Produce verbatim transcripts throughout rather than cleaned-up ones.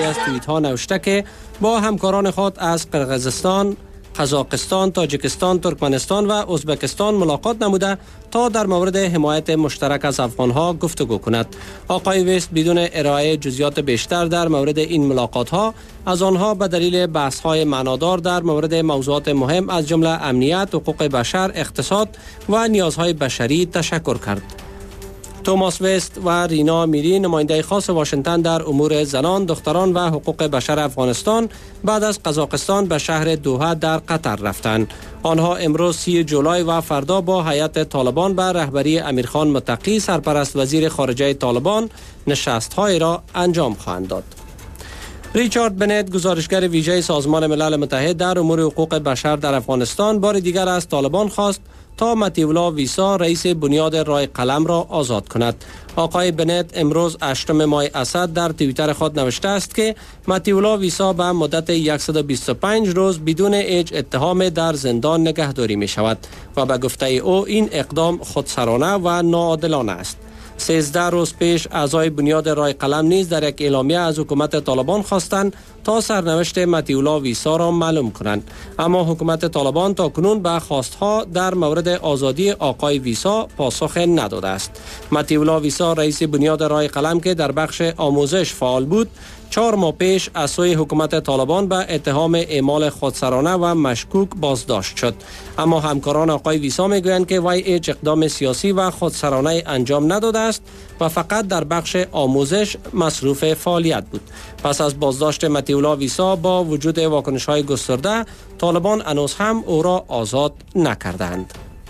از توییت ها نوشته که با همکاران خود از قرقیزستان، قزاقستان، تاجیکستان، ترکمنستان و ازبکستان ملاقات نموده تا در مورد حمایت مشترک از افغانها گفتگو کند. آقای وست بدون ارائه جزئیات بیشتر در مورد این ملاقات ها از آنها به دلیل بحث های معنادار در مورد موضوعات مهم از جمله امنیت، حقوق بشر، اقتصاد و نیازهای بشری تشکر کرد. توماس وست و رینا میری، نماینده خاص واشنگتن در امور زنان، دختران و حقوق بشر افغانستان، بعد از قزاقستان به شهر دوحه در قطر رفتند. آنها امروز سی جولای و فردا با هیئت طالبان به رهبری امیرخان متقی، سرپرست وزیر خارجه طالبان، نشست‌های را انجام خواهند داد. ریچارد بنت، گزارشگر ویژه سازمان ملل متحد در امور حقوق بشر در افغانستان، بار دیگر از طالبان خواست تا مطیع ویسا، رئیس بنیاد رای قلم، را آزاد کند. آقای بنت امروز هشتم ماه اسد در توییتر خود نوشته است که مطیع ویسا به مدت صد و بیست و پنج روز بدون هیچ اتهام در زندان نگهداری می شود و به گفته او این اقدام خودسرانه و ناعادلانه است. سیزده روز پیش اعضای بنیاد رای قلم نیز در یک اعلامیه از حکومت طالبان خواستند تا سرنوشت مطیع ویسا را معلوم کنند، اما حکومت طالبان تا کنون به خواستها در مورد آزادی آقای ویسا پاسخ نداده است. مطیع ویسا، رئیس بنیاد رای قلم که در بخش آموزش فعال بود، چهار ماه پیش از سوی حکومت طالبان به اتهام اعمال خودسرانه و مشکوک بازداشت شد، اما همکاران آقای ویسا میگویند که وی هیچ اقدام سیاسی و خودسرانه انجام نداده است و فقط در بخش آموزش مصروف فعالیت بود. پس از بازداشت مطیع ویسا با وجود واکنش‌های گسترده، طالبان هنوز هم او را آزاد نکردند.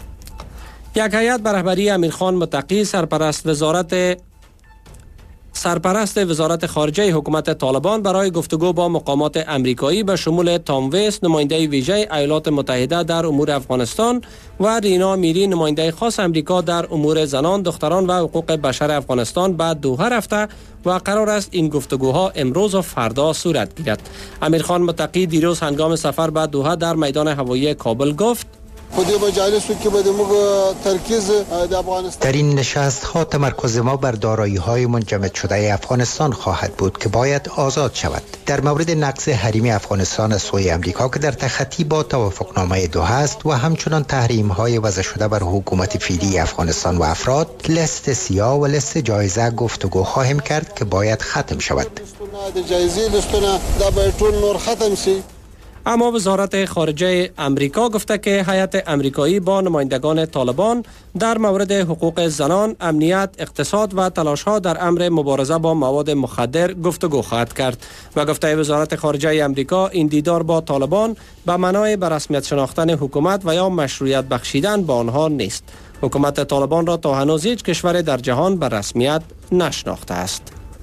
یک هیئت به رهبری امیرخان متقی، سرپرست وزارت سرپرست وزارت خارجه حکومت طالبان، برای گفتگو با مقامات امریکایی به شمول تام ویست، نماینده ویژه ایالات متحده در امور افغانستان، و رینا میری، نماینده خاص امریکا در امور زنان، دختران و حقوق بشر افغانستان، به دوحه رفته و قرار است این گفتگوها امروز و فردا صورت گیرد. امیرخان متقی دیروز هنگام سفر به دوحه در میدان هوایی کابل گفت: در این نشست ها تمرکز ما بر دارایی های منجمد شده افغانستان خواهد بود که باید آزاد شود. در مورد نقض حریم افغانستان از سوی امریکا که در تخطی با توافقنامه دوحه است و همچنان تحریم های وضع شده بر حکومت فعلی افغانستان و افراد، لست سیاه و لست جایزه گفتگو خواهیم کرد که باید ختم شود. اما وزارت خارجه امریکا گفته که هیئت امریکایی با نمایندگان طالبان در مورد حقوق زنان، امنیت، اقتصاد و تلاش‌ها در امر مبارزه با مواد مخدر گفتگو خواهد کرد و گفته وزارت خارجه امریکا این دیدار با طالبان به معنای به رسمیت شناختن حکومت و یا مشروعیت بخشیدن به آنها نیست. حکومت طالبان را تا هنوز هیچ کشور در جهان به رسمیت نشناخته است.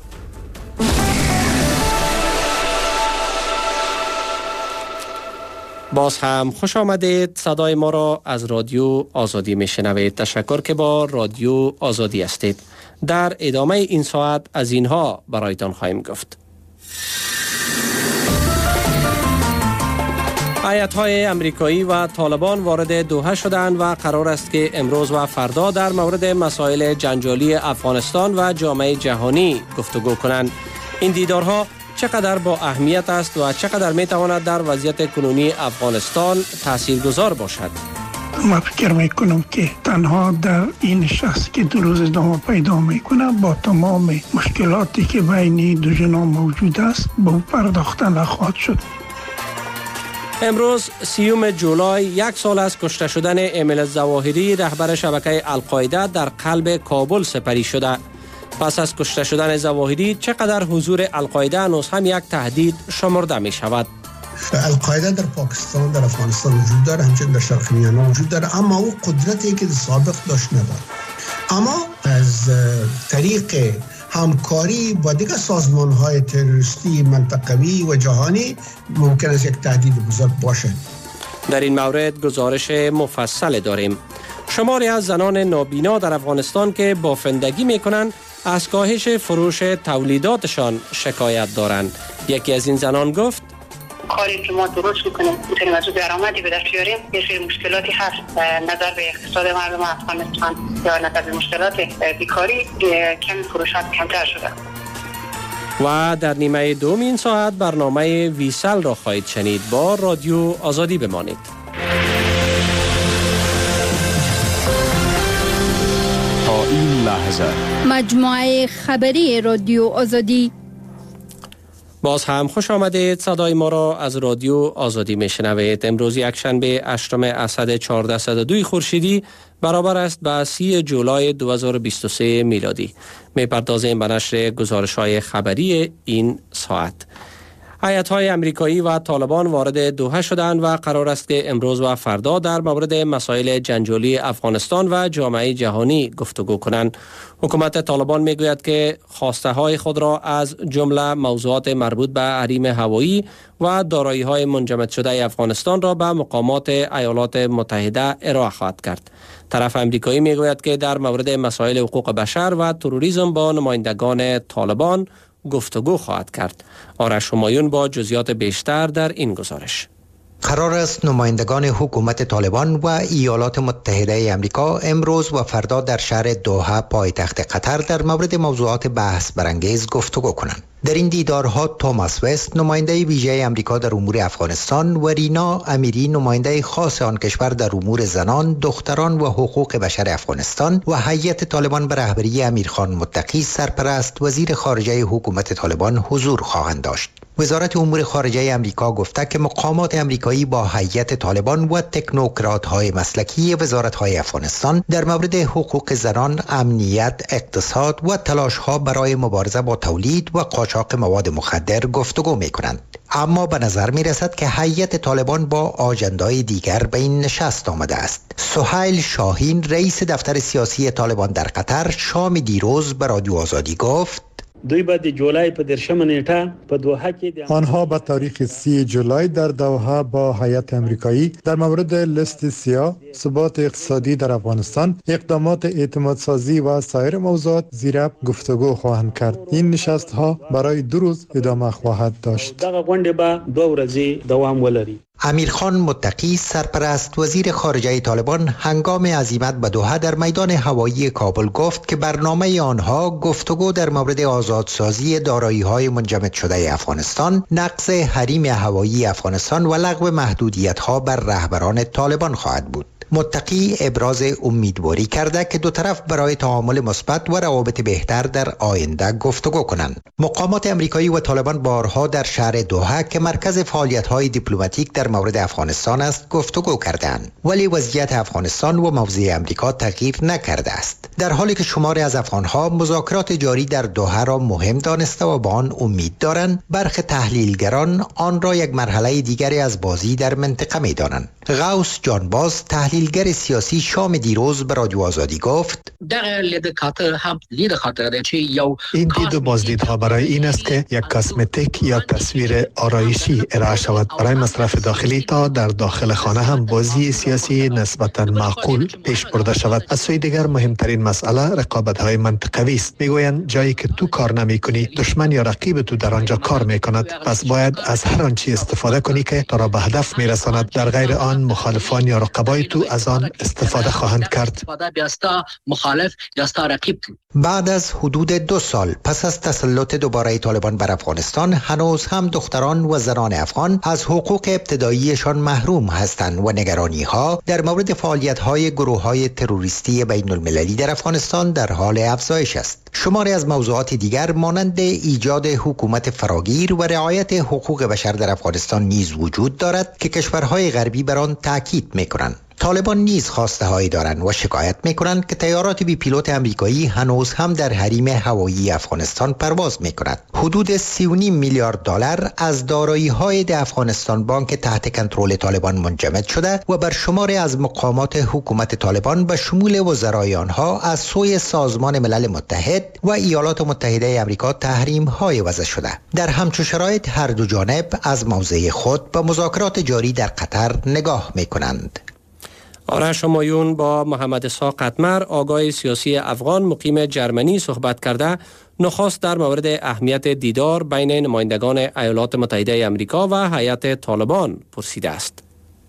باز هم خوش آمدید. صدای ما را از رادیو آزادی می شنوید. تشکر که با رادیو آزادی هستید. در ادامه این ساعت از اینها برایتان خواهیم گفت. هیئت‌های امریکایی و طالبان وارد دوحه شدند و قرار است که امروز و فردا در مورد مسائل جنجالی افغانستان و جامعه جهانی گفتگو کنند. این دیدارها چقدر با اهمیت است و چقدر می تواند در وضعیت کنونی افغانستان تاثیرگذار باشد؟ ما فکر می کنم که تنها در این شخص که دو روز ادامه پیدا می کنه با تمام مشکلاتی که بین دو جناح موجود است به پرداخته نخواهد شد. امروز سیوم جولای یک سال از کشته شدن امیل ظواهری، رهبر شبکه القاعده، در قلب کابل سپری شده. پس از کشته شدن ظواهری چقدر حضور القاعده هنوز هم یک تهدید شمرده می شود؟ القاعده در پاکستان، در افغانستان وجود داره، همچنین در شرق میانه وجود داره، اما او قدرتی که سابق داشت نداره. اما از طریق همکاری با دیگر سازمان‌های تروریستی منطقوی و جهانی ممکن است یک تهدید بزرگ باشد. در این مورد گزارش مفصل داریم. شماری از زنان نابینا در افغانستان که بافندگی می‌کنند از کاهش فروش تولیداتشان شکایت دارند. یکی از این زنان گفت: کاری که ما درست میکنیم میتونیم از درآمدی به دست بیاریم. یه سری مشکلاتی هست نظر به اقتصاد مردم افغانستان یا نظر به مشکلات بیکاری، کمی فروشات کمتر شده. و در نیمه دوم این ساعت برنامه ویسل را خواهید شنید. با رادیو آزادی بمانید. تا این لحظه مجموعه خبری رادیو آزادی. باز هم خوش آمدید. صدای ما را از رادیو آزادی میشنوید. امروز یکشنبه هشتم اسد چهارصد و دو خورشیدی برابر است با سی جولای دو هزار و بیست و سه میلادی. میپردازیم به نشر گزارش‌های خبری این ساعت. هیئت‌های امریکایی و طالبان وارد دوحه شدند و قرار است که امروز و فردا در مورد مسائل جنجالی افغانستان و جامعه جهانی گفتگو کنند. حکومت طالبان میگوید که خواسته های خود را از جمله موضوعات مربوط به حریم هوایی و دارایی‌های منجمد شده افغانستان را به مقامات ایالات متحده ارائه خواهد کرد. طرف امریکایی میگوید که در مورد مسائل حقوق بشر و تروریسم با نمایندگان طالبان گفتگو خواهد کرد. آرش همایون با جزئیات بیشتر در این گزارش. قرار است نمایندگان حکومت طالبان و ایالات متحده آمریکا امروز و فردا در شهر دوحه پایتخت قطر در مورد موضوعات بحث برانگیز گفتگو کنند. در این دیدارها توماس وست نماینده ویژه آمریکا در امور افغانستان و رینا امیری نماینده خاص آن کشور در امور زنان، دختران و حقوق بشر افغانستان و هیئت طالبان به رهبری امیرخان متقی سرپرست وزیر خارجه حکومت طالبان حضور خواهند داشت. وزارت امور خارجه آمریکا گفته که مقامات آمریکایی با هیئت طالبان و تکنوکرات‌های مسلکی وزارت‌های افغانستان در مورد حقوق زنان، امنیت، اقتصاد و تلاش‌ها برای مبارزه با تولید و قاچاق مواد مخدر گفتگو می‌کنند. اما به نظر می‌رسد که هیئت طالبان با آژندای دیگر به این نشست آمده است. سهیل شاهین رئیس دفتر سیاسی طالبان در قطر شام دیروز به رادیو آزادی گفت دوی بعد جولای په درشم نیټه په دوحه کې آنها به تاریخ سی جولای در دوحه با هیئت امریکایی در مورد لیست سیاه، ثبات اقتصادی در افغانستان، اقدامات اعتماد سازی و سایر موضوعات زیر گفتگو خواهند کرد. این نشست ها برای دو روز ادامه خواهد داشت. دغه غونډه به دوه ورځې دوام ولري. امیرخان متقی سرپرست وزیر خارجه طالبان هنگام عزیمت به دوحه در میدان هوایی کابل گفت که برنامه آنها گفتگو در مورد آزادسازی دارایی‌های منجمد شده افغانستان، نقض حریم هوایی افغانستان و لغو محدودیت‌ها بر رهبران طالبان خواهد بود. متقی ابراز امیدواری کرده که دو طرف برای تعامل مثبت و روابط بهتر در آینده گفتگو کنند. مقامات امریکایی و طالبان بارها در شهر دوحه که مرکز فعالیت‌های دیپلماتیک در مورد افغانستان است گفتگو کردند، ولی وضعیت افغانستان و موضع امریکا تغییر نکرده است. در حالی که شماری از افغان‌ها مذاکرات جاری در دوحه را مهم دانسته و به آن امید دارند، برخی تحلیلگران آن را یک مرحله دیگری از بازی در منطقه می‌دانند. غوث جانباز تحلیلگر سیاسی شام دیروز به رادیو آزادی گفت این دید و بازدیدها برای این است که یک کاسمتیک یا تصویر آرایشی ارائه شود برای مصرف داخلی تا در داخل خانه هم بازی سیاسی نسبتاً معقول پیش برده شود. از سوی دیگر مهمترین مسئله رقابت‌های منطقوی است. میگویند جایی که تو کار نمی‌کنی دشمن یا رقیب تو در آنجا کار می‌کند، پس باید از هر آنچه استفاده کنی که تو را به هدف می‌رساند. در غیر آن مخالفان یا رقبای تو از آن استفاده خواهند کرد. بعد از حدود دو سال پس از تسلط دوباره طالبان بر افغانستان، هنوز هم دختران و زنان افغان از حقوق ابتداییشان محروم هستند و نگرانی‌ها در مورد فعالیت‌های گروه‌های تروریستی بین المللی در افغانستان در حال افزایش است. شماری از موضوعات دیگر مانند ایجاد حکومت فراگیر و رعایت حقوق بشر در افغانستان نیز وجود دارد که کشورهای غربی بر آن تاکید می‌کنند. طالبان نیز خواسته هایی دارند و شکایت میکنند که تیارات بی پیلوت امریکایی هنوز هم در حریم هوایی افغانستان پرواز میکنند. حدود سی و نیم میلیارد دلار از دارایی های ده افغانستان بانک تحت کنترل طالبان منجمد شده و بر شماری از مقامات حکومت طالبان به شمول وزرای آنها از سوی سازمان ملل متحد و ایالات متحده آمریکا تحریم های وضع شده. در همچون شرایط هر دو جانب از موضع خود به مذاکرات جاری در قطر نگاه میکنند. آرش همایون با محمد اسحاق قطمر آگاه سیاسی افغان مقیم جرمنی صحبت کرده نخست در مورد اهمیت دیدار بین نمایندگان ایالات متحده آمریکا و هیئت طالبان پرسیده است.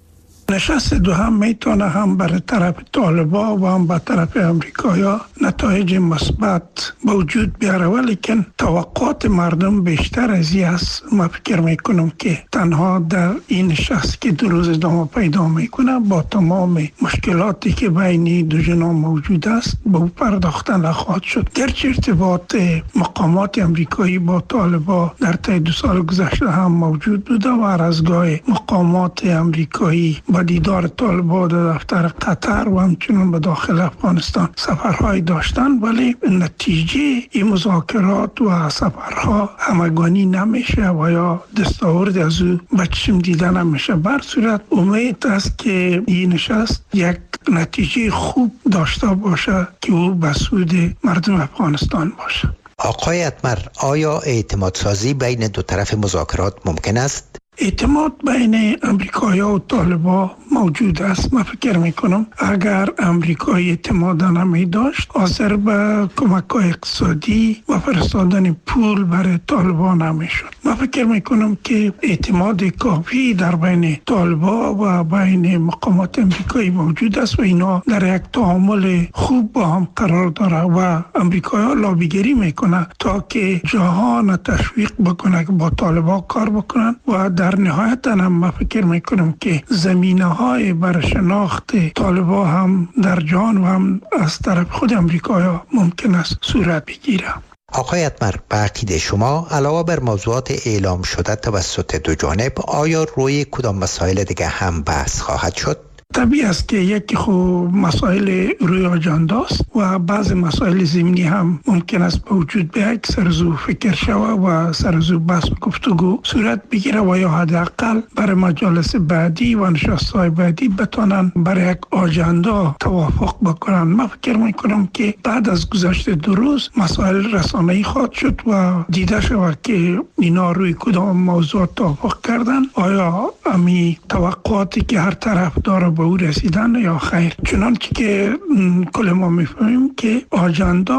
نشست دو هم میتونه هم برای طرف طالبا و هم به طرف امریکایا نتایج مثبت به وجود بیاره، ولیکن توقعات مردم بیشتر از این است. من فکر میکنم که تنها در این نشست که دو روز ادامه پیدا میکنه با تمام مشکلاتی که بین دو جناح موجود است به او پرداختن نخواهد شد. گرچه ارتباط مقامات امریکایی با طالبا در طی دو سال گذشته هم موجود بوده و هر از گاهی مقامات امریکایی با دیدار طالبان در دفتر قطر و همچنین به داخل افغانستان سفرهای داشتن، ولی نتیجه این مذاکرات و سفرها همگانی نمیشه و یا دستاورد از او به چشم دیدن نمیشه. بر صورت امید است که این نشست یک نتیجه خوب داشته باشه که او به سود مردم افغانستان باشه. آقای اتمر، آیا اعتماد سازی بین دو طرف مذاکرات ممکن است؟ اعتماد بین امریکایا و طالبا موجود است. من فکر میکنم اگر امریکای اعتماد نمی داشت حاضر به کمک‌های اقتصادی و فرستادن پول برای طالبا نمیشد. من فکر میکنم که اعتماد کافی در بین طالبا و بین مقامات امریکایی موجود است و اینا در یک تعامل خوب با هم قرار داره و امریکایا لابیگری میکنه تا که جهان تشویق بکنه که با طالبا کار بکنن و در نهایت هم من فکر میکنم که زمینه های بر شناخت طالبا هم در جهان و هم از طرف خود امریکا ممکن است صورت بگیره. آقای اتمر، به عقیده شما علاوه بر موضوعات اعلام شده توسط دو جانب آیا روی کدام مسائل دیگه هم بحث خواهد شد؟ طبیعی است که یکی خوب مسائل روی آجنده است و بعض مسائل زمینی هم ممکن است به وجود بیاید، سرزو فکر شوه و سرزو بحث و گفتگو صورت بگیره و یا حداقل برای مجالس بعدی و نشست‌های بعدی بتونن برای یک آجنده توافق بکنن. من فکر میکنم که بعد از گذشت دو روز مسائل رسانه‌ای خواهد شد و دیده شود که اینا روی کدام موضوع توافق کردن، آیا امی توقعاتی که هر طرف داره به او رسیدن یا خیر. چنانچه که کل ما میفهمیم که آجنده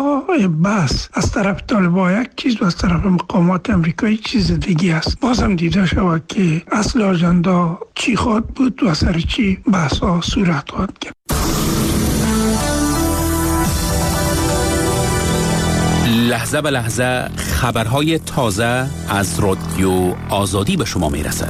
بس از طرف طالبا یک چیز و از طرف مقامات امریکایی چیز دیگه است. بازم دیده شود که اصل آجنده چی خواهد بود و سر چی بحث ها صورت خواهد گرفت. لحظه به لحظه خبرهای تازه از رادیو آزادی به شما میرسد.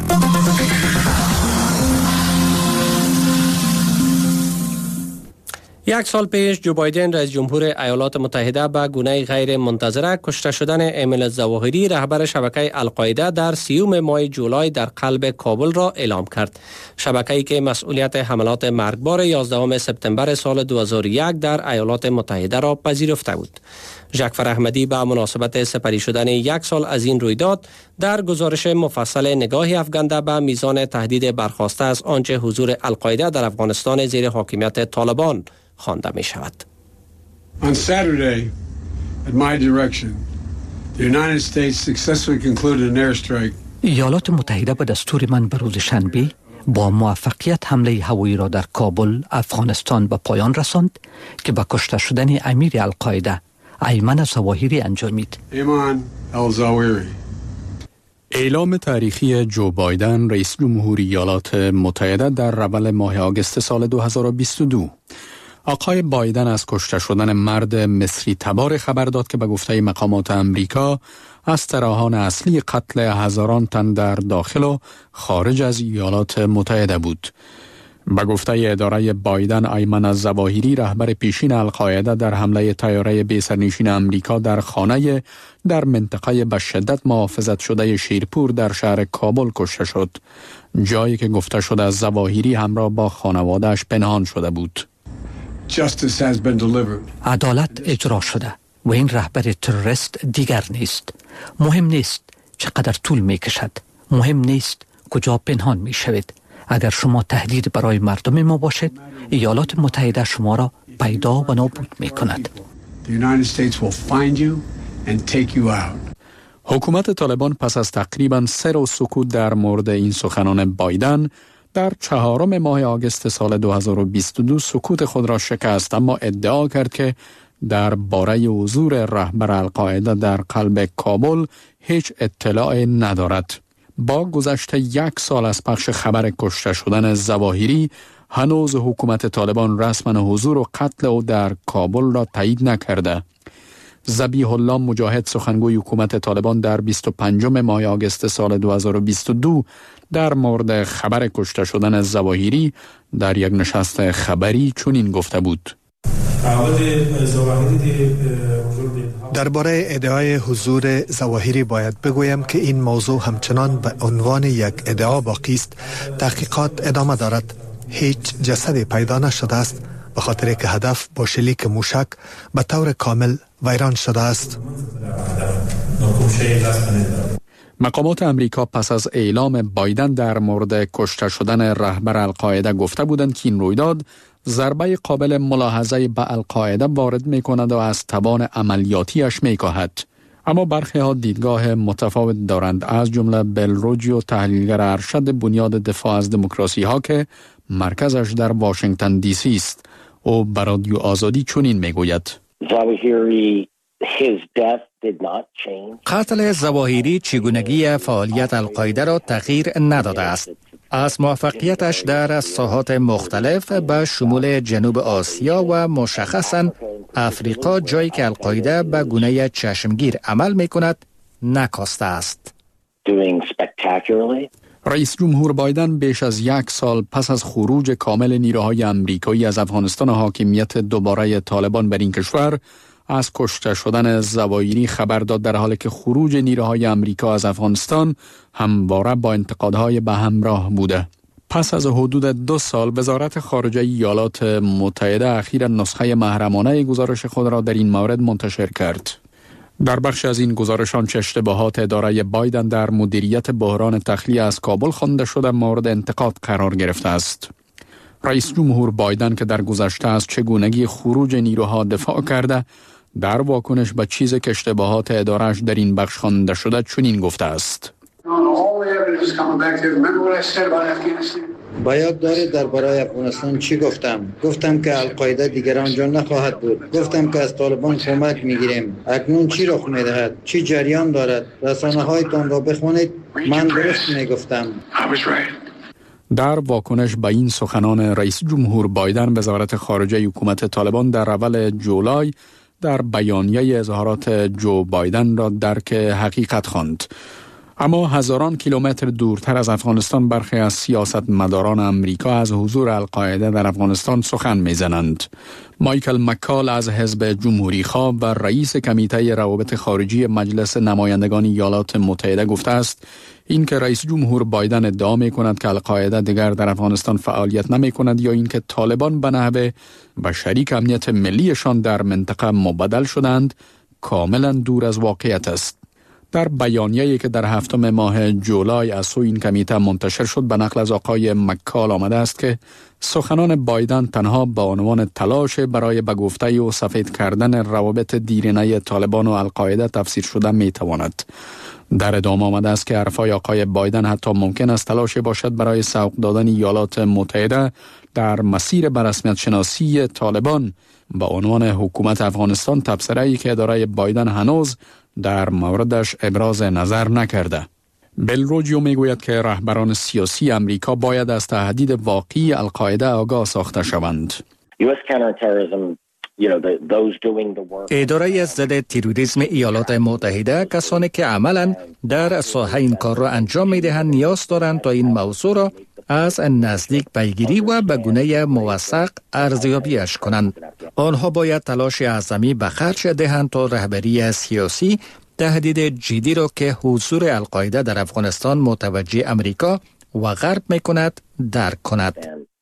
یک سال پیش جو بایدن رئیس جمهور ایالات متحده به گونه غیر منتظره کشته شدن ایمن الظواهری رهبر شبکه القاعده در سیوم ماه جولای در قلب کابل را اعلام کرد. شبکه‌ای که مسئولیت حملات مرگبار یازدهم سپتامبر سال دو هزار و یک در ایالات متحده را پذیرفته بود. ژاکفر احمدی به مناسبت سپری شدن یک سال از این رویداد در گزارش مفصل نگاهی افکنده به میزان تهدید برخاسته از آنچه حضور القاعده در افغانستان زیر حاکمیت طالبان خوانده می شود. On Saturday, at my direction, the United States successfully concluded an airstrike. ایالات متحده به دستور من به روز شنبه با موفقیت حمله هوایی را در کابل، افغانستان به پایان رساند که به کشته شدن امیر القاعده ایمن الظواهری انجامید. ایمان الظواهری. اعلام تاریخی جو بایدن رئیس جمهور ایالات متحده در اول ماه آگوست سال دو هزار و بیست و دو. آقای بایدن از کشته شدن مرد مصری تبار خبر داد که به گفته مقامات امریکا از طراحان اصلی قتل هزاران تن در داخل و خارج از ایالات متحده بود. به گفته اداره بایدن، ایمن الظواهری رهبر پیشین القاعده در حمله طیاره بی سرنشین امریکا در خانه در منطقه به شدت محافظت شده شیرپور در شهر کابل کشته شد، جایی که گفته شده از الظواهری همراه با خانواده‌اش پنهان شده بود. عدالت اجرا شده و این رهبر تروریست دیگر نیست. مهم نیست چقدر طول می کشد، مهم نیست کجا پنهان می شود. اگر شما تهدید برای مردم ما باشد، ایالات متحده شما را پیدا و نابود می کند. حکومت طالبان پس از تقریباً سه روز سکوت در مورد این سخنان بایدن در چهارم ماه آگوست سال دو هزار و بیست و دو سکوت خود را شکست، اما ادعا کرد که در باره حضور رهبر القاعده در قلب کابل هیچ اطلاع ندارد. با گذشت یک سال از پخش خبر کشته شدن ظواهری، هنوز حکومت طالبان رسما حضور و قتل او در کابل را تایید نکرده. ذبیح الله مجاهد، سخنگوی حکومت طالبان، در بیست و پنجم ماه آگوست سال دو هزار و بیست و دو در مورد خبر کشته شدن ظواهری در یک نشست خبری چنین گفته بود: درباره ادعای حضور ظواهری باید بگویم که این موضوع همچنان به عنوان یک ادعا باقی است. تحقیقات ادامه دارد. هیچ جسدی پیدا نشده است، به خاطر که هدف با شلیک موشک به طور کامل ویران شده است. مقامات امریکا پس از اعلام بایدن در مورد کشته شدن رهبر القاعده گفته بودند که این رویداد ضربه قابل ملاحظه به القاعده وارد می کند و از توان عملیاتیش می کاهد. اما برخی ها دیدگاه متفاوت دارند، از جمله بلروجیو، تحلیلگر ارشد بنیاد دفاع از دموکراسی ها که مرکزش در واشنگتن دی سی است. او بر رادیو آزادی چنین می گوید: قتل ظواهری چگونگی فعالیت القاعده را تغییر نداده است. از موفقیتش در ساحات مختلف به شمول جنوب آسیا و مشخصاً افریقا، جایی که القاعده به گونه چشمگیر عمل می کند، نکاسته است. رئیس جمهور بایدن بیش از یک سال پس از خروج کامل نیروهای امریکایی از افغانستان حاکمیت دوباره طالبان بر این کشور از کشته شدن ظواهری خبر داد، در حالی که خروج نیروهای امریکا از افغانستان همواره با انتقادهای به همراه بوده. پس از حدود دو سال وزارت خارجه ایالات متحده اخیراً نسخه محرمانه گزارش خود را در این مورد منتشر کرد. در بخش از این گزارش آنچه اشتباهات اداره بایدن در مدیریت بحران تخلیه از کابل خوانده شده مورد انتقاد قرار گرفته است. رئیس جمهور بایدن که در گذشته از چگونگی خروج نیروها دفاع کرده، در واکنش به چیزی که اشتباهات اداره‌اش در این بخش خوانده شده چنین گفته است: باید دارید درباره افغانستان چی گفتم؟ گفتم که القاعده دیگر آنجا نخواهد بود. گفتم که از طالبان کمک میگیریم. اکنون چی رخ میدهد؟ چی جریان دارد؟ رسانه هایتان را بخوانید. من درست میگفتم. در واکنش به این سخنان رئیس جمهور بایدن، وزارت خارجه حکومت طالبان در اول جولای در بیانیه اظهارات جو بایدن را درک حقیقت خواند. اما هزاران کیلومتر دورتر از افغانستان برخی از سیاستمداران امریکا از حضور القاعده در افغانستان سخن میزنند. مایکل مکال از حزب جمهوری خواه و رئیس کمیته روابط خارجی مجلس نمایندگان ایالات متحده گفته است اینکه رئیس جمهور بایدن ادعا می کند که القاعده دیگر در افغانستان فعالیت نمی کند یا اینکه طالبان به نحوه و شریک امنیت ملیشان در منطقه مبدل شدند کاملا دور از واقعیت است. در بیانیه‌ای که در هفتم ماه جولای از سوی این کمیته منتشر شد به نقل از آقای مکال آمده است که سخنان بایدن تنها به عنوان تلاش برای به گفته و سفید کردن روابط دیرینه طالبان و القاعده تفسیر شده می تواند. در ادامه آمده است که حرفای آقای بایدن حتی ممکن است تلاش باشد برای سوق دادن ایالات متحده در مسیر به رسمیت شناسی طالبان به عنوان حکومت افغانستان، تبصره‌ای که اداره بایدن هنوز در موردش ابراز نظر نکرده. بلروجیو میگوید که رهبران سیاسی امریکا باید از تهدید واقعی القاعده آگاه ساخته شوند. اداره ضد تروریسم ایالات متحده کسانی که عملاً در ساحه این کار را انجام می‌دهند نیاز دارند تا این موضوع را از نزدیک پیگیری و به گونه موثق ارزیابیش کنند. آنها باید تلاش اعظمی به خرج دهند تا رهبری سیاسی تهدید جدی را که حضور القاعده در افغانستان متوجه امریکا و غرب می‌کند درک کند.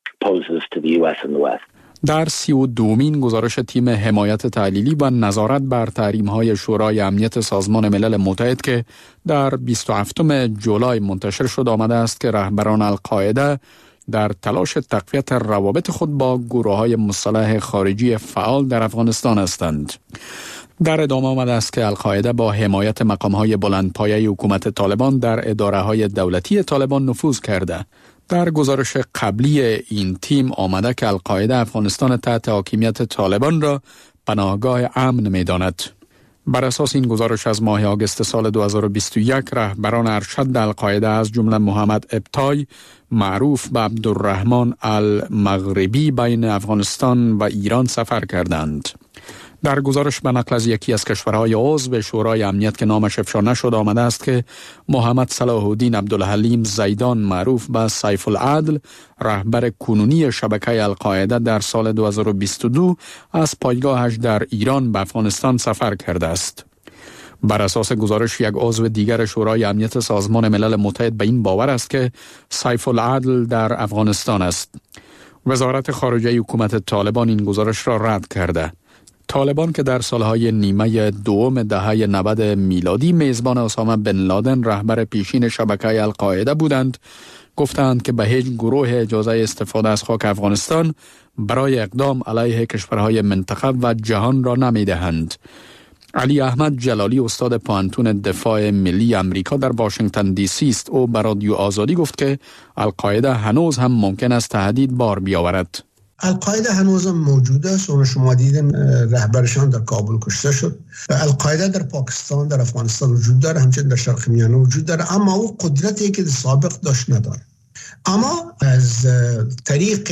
در سی و دومین گزارش تیم حمایت تحلیلی و نظارت بر تحریم‌های شورای امنیت سازمان ملل متحد که در بیست و هفتم جولای منتشر شد آمده است که رهبران القاعده در تلاش تقویت روابط خود با گروه‌های مسلح خارجی فعال در افغانستان هستند. در ادامه آمده است که القاعده با حمایت مقام‌های بلندپایه حکومت طالبان در اداره‌های دولتی طالبان نفوذ کرده. در گزارش قبلی این تیم آمده که القاعده افغانستان تحت حاکمیت طالبان را پناهگاه امن می داند. بر اساس این گزارش از ماه آگوست سال دو هزار و بیست و یک رهبران ارشد القاعده از جمله محمد ابتای معروف به عبدالرحمن المغربی بین افغانستان و ایران سفر کردند. در گزارش به نقل از یکی از کشورهای عضو شورای امنیت که نامش افشا نشد آمده است که محمد صلاح الدین عبدالحلیم زیدان معروف به سیف العدل رهبر کنونی شبکه القاعده در سال دو هزار و بیست و دو از پایگاهش در ایران به افغانستان سفر کرده است. بر اساس گزارش یک عضو دیگر شورای امنیت سازمان ملل متحد به این باور است که سیف العدل در افغانستان است. وزارت خارجه حکومت طالبان این گزارش را رد کرده. طالبان که در سالهای نیمه دوم دهه نود میلادی میزبان اسامه بن لادن رهبر پیشین شبکه القاعده بودند، گفتند که به هیچ گروه اجازه استفاده از خاک افغانستان برای اقدام علیه کشورهای منطقه و جهان را نمیدهند. علی احمد جلالی استاد پوهنتون دفاع ملی امریکا در واشنگتن دی سی است. او به رادیو آزادی گفت که القاعده هنوز هم ممکن است تهدید بار بیاورد. القاعده هنوز موجود است و شما دیدین رهبرشان در کابل کشته شد. القاعده در پاکستان، در افغانستان وجود داره، همچنین در شرق میانه وجود داره، اما او قدرتی که سابق داشت نداره. اما از طریق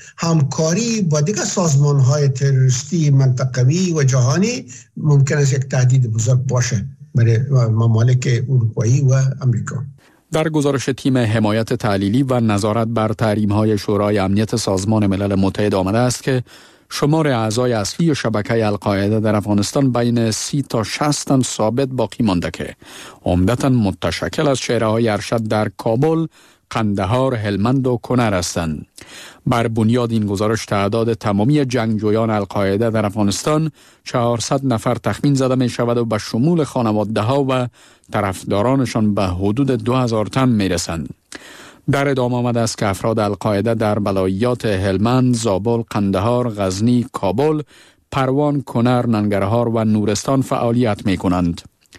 همکاری با دیگر سازمان‌های تروریستی منطقوی و جهانی ممکن است یک تهدید بزرگ باشه برای ممالک اروپایی و امریکا. در گزارش تیم حمایت تحلیلی و نظارت بر تحریم‌های شورای امنیت سازمان ملل متحد آمده است که شمار اعضای اصلی شبکه القاعده در افغانستان بین سی تا شصت تن ثابت باقی مانده که عمدتاً متشکل از چهره‌های ارشد در کابل، قندهار، هلمند و کنر هستند. بر بنیاد این گزارش تعداد تمامی جنگجویان القاعده در افغانستان چهارصد نفر تخمین زده می شود و به شمول خانواده ها و طرفدارانشان به حدود دو هزار تن می رسند. در ادامه آمده است که افراد القاعده در ولایات هلمند، زابل، قندهار، غزنی، کابل، پروان، کنر، ننگرهار و نورستان فعالیت می کنند.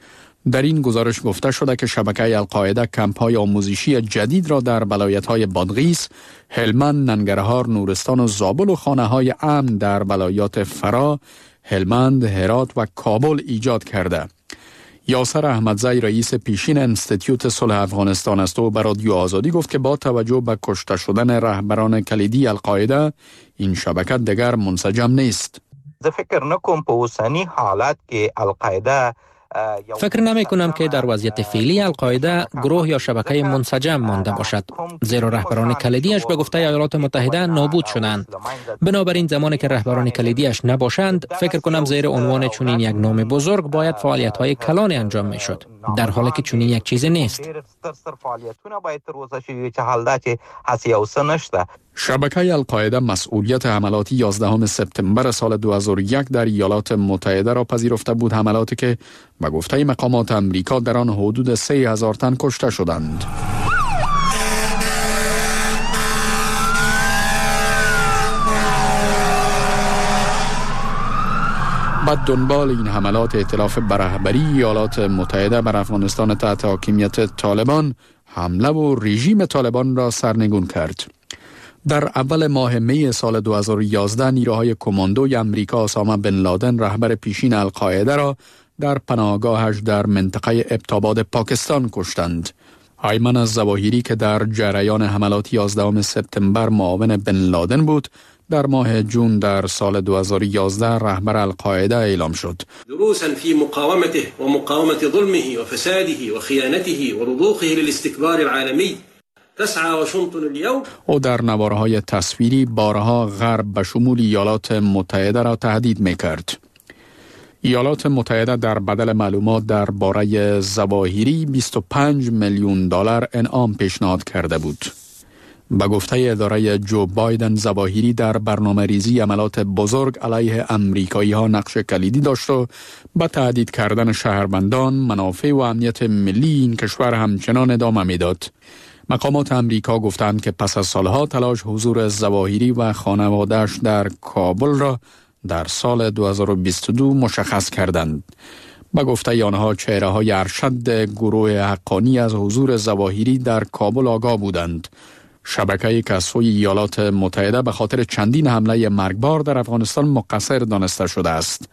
در این گزارش گفته شده که شبکه القاعده کمپ‌های آموزشی جدید را در ولایت‌های بادغیس، هلمند، ننگرهار، نورستان و زابل و خانه‌های امن در ولایات فرا، هلمند، هرات و کابل ایجاد کرده. یاسر احمدزی رئیس پیشین انستیتیوت صلح افغانستان است و به رادیو آزادی گفت که با توجه به کشته شدن رهبران کلیدی القاعده این شبکه دیگر منسجم نیست. زه فکر نکوم په اوسنی حالت کې القاعده فکر نمی کنم که در وضعیت فعلی القاعده گروه یا شبکه منسجم مانده باشد، زیرا رهبران کلیدیش به گفته ایالات متحده نابود شدند. بنابراین زمانی که رهبران کلیدیش نباشند، فکر کنم زیر عنوان چنین یک نام بزرگ باید فعالیت‌های کلان انجام می‌شد، در حالی که چنین یک چیز نیست. شبکه القاعده مسئولیت حملات یازدهم سپتامبر سال دو هزار و یک در ایالات متحده را پذیرفته بود، حملاتی که به گفته مقامات امریکا در آن حدود سه هزار تن کشته شدند. بعد دنبال این حملات ائتلاف به رهبری ایالات متحده بر افغانستان تحت حاکمیت طالبان حمله و رژیم طالبان را سرنگون کرد. در اول ماه می سال دو هزار و یازده نیروهای کماندوی امریکا اسامه بن لادن رهبر پیشین القاعده را در پناهگاهش در منطقه ابتاباد پاکستان کشتند. ایمن الظواهری که در جریان حملات یازدهم سپتامبر معاون بن لادن بود، در ماه جون در سال دو هزار و یازده رهبر القاعده اعلام شد. دروسا في مقاومته ومقاومة ظلمه وفساده وخيانته ورضوخه للاستكبار العالمي تسعى واشنطن اليوم. او در نوارهای تصویری بارها غرب به شمول ایالات متحده را تهدید می‌کرد. ایالات متحده در بدل معلومات درباره ظواهری بیست و پنج میلیون دلار انعام پیشنهاد کرده بود. به گفته اداره جو بایدن، ظواهری در برنامه ریزی عملات بزرگ علیه امریکایی ها نقش کلیدی داشت و به تهدید کردن شهروندان، منافع و امنیت ملی این کشور همچنان ادامه میداد. مقامات امریکا گفتند که پس از سالها تلاش حضور ظواهری و خانواده‌اش در کابل را در سال دو هزار و بیست و دو مشخص کردند. به گفته آنها چهره‌های ارشد گروه حقانی از حضور ظواهری در کابل آگاه بودند. شبکه که از سوی ایالات متحده به خاطر چندین حمله مرگبار در افغانستان مقصر دانسته شده است.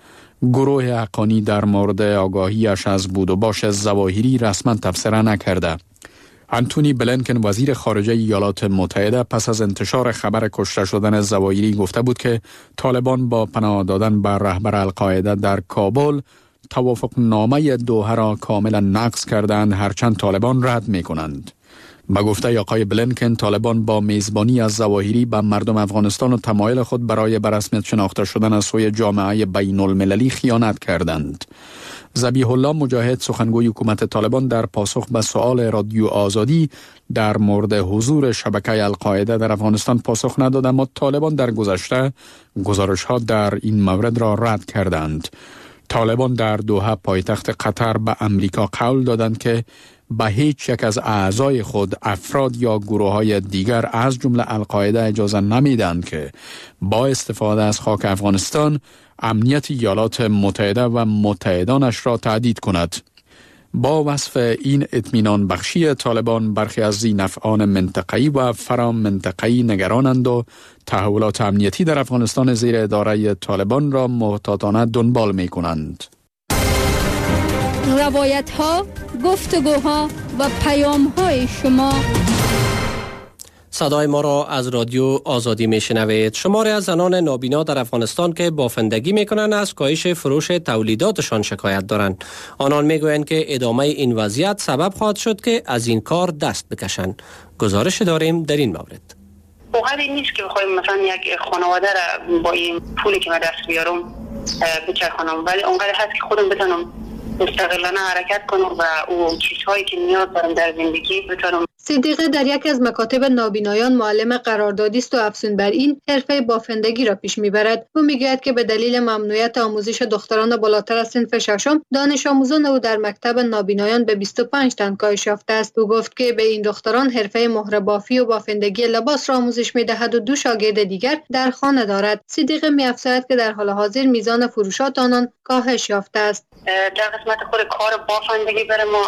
گروه حقانی در مورد آگاهیش از بود و باش ظواهری رسما تبصره نکرده. انتونی بلینکن وزیر خارجه ایالات متحده پس از انتشار خبر کشته شدن ظواهری گفته بود که طالبان با پناه دادن بر رهبر القاعده در کابل توافق نامه دوحه را کاملا نقض کردند، هرچند طالبان رد می کنند. با گفته آقای بلینکن، طالبان با میزبانی از ظواهری به مردم افغانستان و تمایل خود برای به رسمیت شناخته شدن از سوی جامعه بین المللی خیانت کردند. ذبیح الله مجاهد، سخنگوی حکومت طالبان، در پاسخ به سؤال رادیو آزادی در مورد حضور شبکه القاعده در افغانستان پاسخ نداد، اما طالبان در گذشته گزارش‌ها در این مورد را رد کردند. طالبان در دوحه پایتخت قطر به امریکا قول دادند که به هیچ یک از اعضای خود، افراد یا گروه‌های دیگر از جمله القاعده اجازه نمیدند که با استفاده از خاک افغانستان امنیت ایالات متحده و متحدانش را تهدید کند. با وصف این اطمینان بخشی طالبان، برخی از ذی‌نفعان منطقه‌ای و فرام منطقه‌ای نگرانند و تحولات امنیتی در افغانستان زیر اداره طالبان را محتاطانه دنبال می کنند. روایت ها، گفتگوها و پیام های شما. صدای ما را از رادیو آزادی می شنوید. شماری از زنان نابینا در افغانستان که بافندگی می کنند از کاهش فروش تولیداتشان شکایت دارند. آنان می گویند که ادامه این وضعیت سبب خواهد شد که از این کار دست بکشند. گزارش داریم در این مورد. واقعا این نیست که بخوایم مثلا یک خانواده را با این پولی که من دست بیارم بچرخونم، ولی اونقدر هست که خودم بتونم مستقلانه حرکت کنم و او چیزهایی که نیاز دارم در زندگی بتونم. صدیقه در یک از مکاتب نابینایان معلم قراردادی است و افزون بر این حرفه بافندگی را پیش میبرد. او میگوید که به دلیل ممنوعیت آموزش دختران بالاتر از صنف ششم، دانش آموزان او در مکتب نابینایان به بیست و پنج تن کاهش یافته است. او گفت که به این دختران حرفه مهره بافی و بافندگی لباس را آموزش میدهد و دو شاگرد دیگر در خانه دارد. صدیقه میافزاید که در حال حاضر میزان فروشات آنان کاهش یافته است. در قسمت خود کار بافندگی برای ما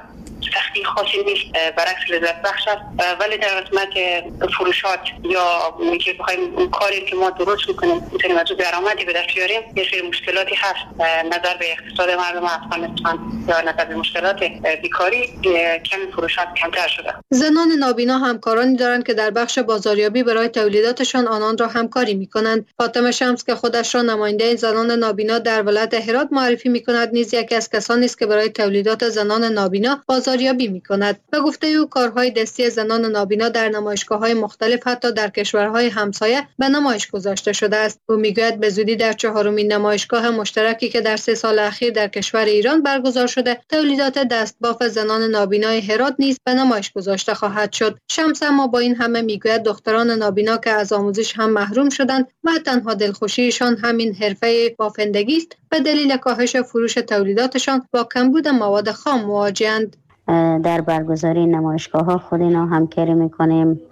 سختی خاصی نیست، برعکس لذت بخش است، ولی در قسمت فروشات یا اینکه بخوایم اون کاری که ما درست میکنیم میتونیم از درآمدی به دست بیاریم، یه سری مشکلاتی هست نظر به اقتصاد مردم افغانستان یا نظر به مشکلات بیکاری، کمی فروشات کمتر شده. زنان نابینا همکارانی دارند که در بخش بازاریابی برای تولیداتشان آنان را همکاری میکنند. فاطمه شمس که خودش را نماینده زنان نابینا در ولایت هرات معرفی میکند، نیز یکی از کسانی است که برای تولیدات زنان نابینا بازاریابی میکند. به گفته او کارهای دستی زنان نابینا در نمایشگاه‌های مختلف حتی در کشورهای همسایه به نمایش گذاشته شده است. او میگوید به زودی در چهارمین نمایشگاه مشترکی که در سه سال اخیر در کشور ایران برگزار شده، تولیدات دستباف زنان نابینای هرات نیز به نمایش گذاشته خواهد شد. شمس اما با این همه میگوید دختران نابینا که از آموزش هم محروم شدند و تنها دلخوشیشان همین حرفه بافندگی است، به دلیل کاهش فروش تولیداتشان با کمبود مواد خام مواجه‌اند. در برگزاری نمایشگاه ها خود اینا همکاری میکنیم،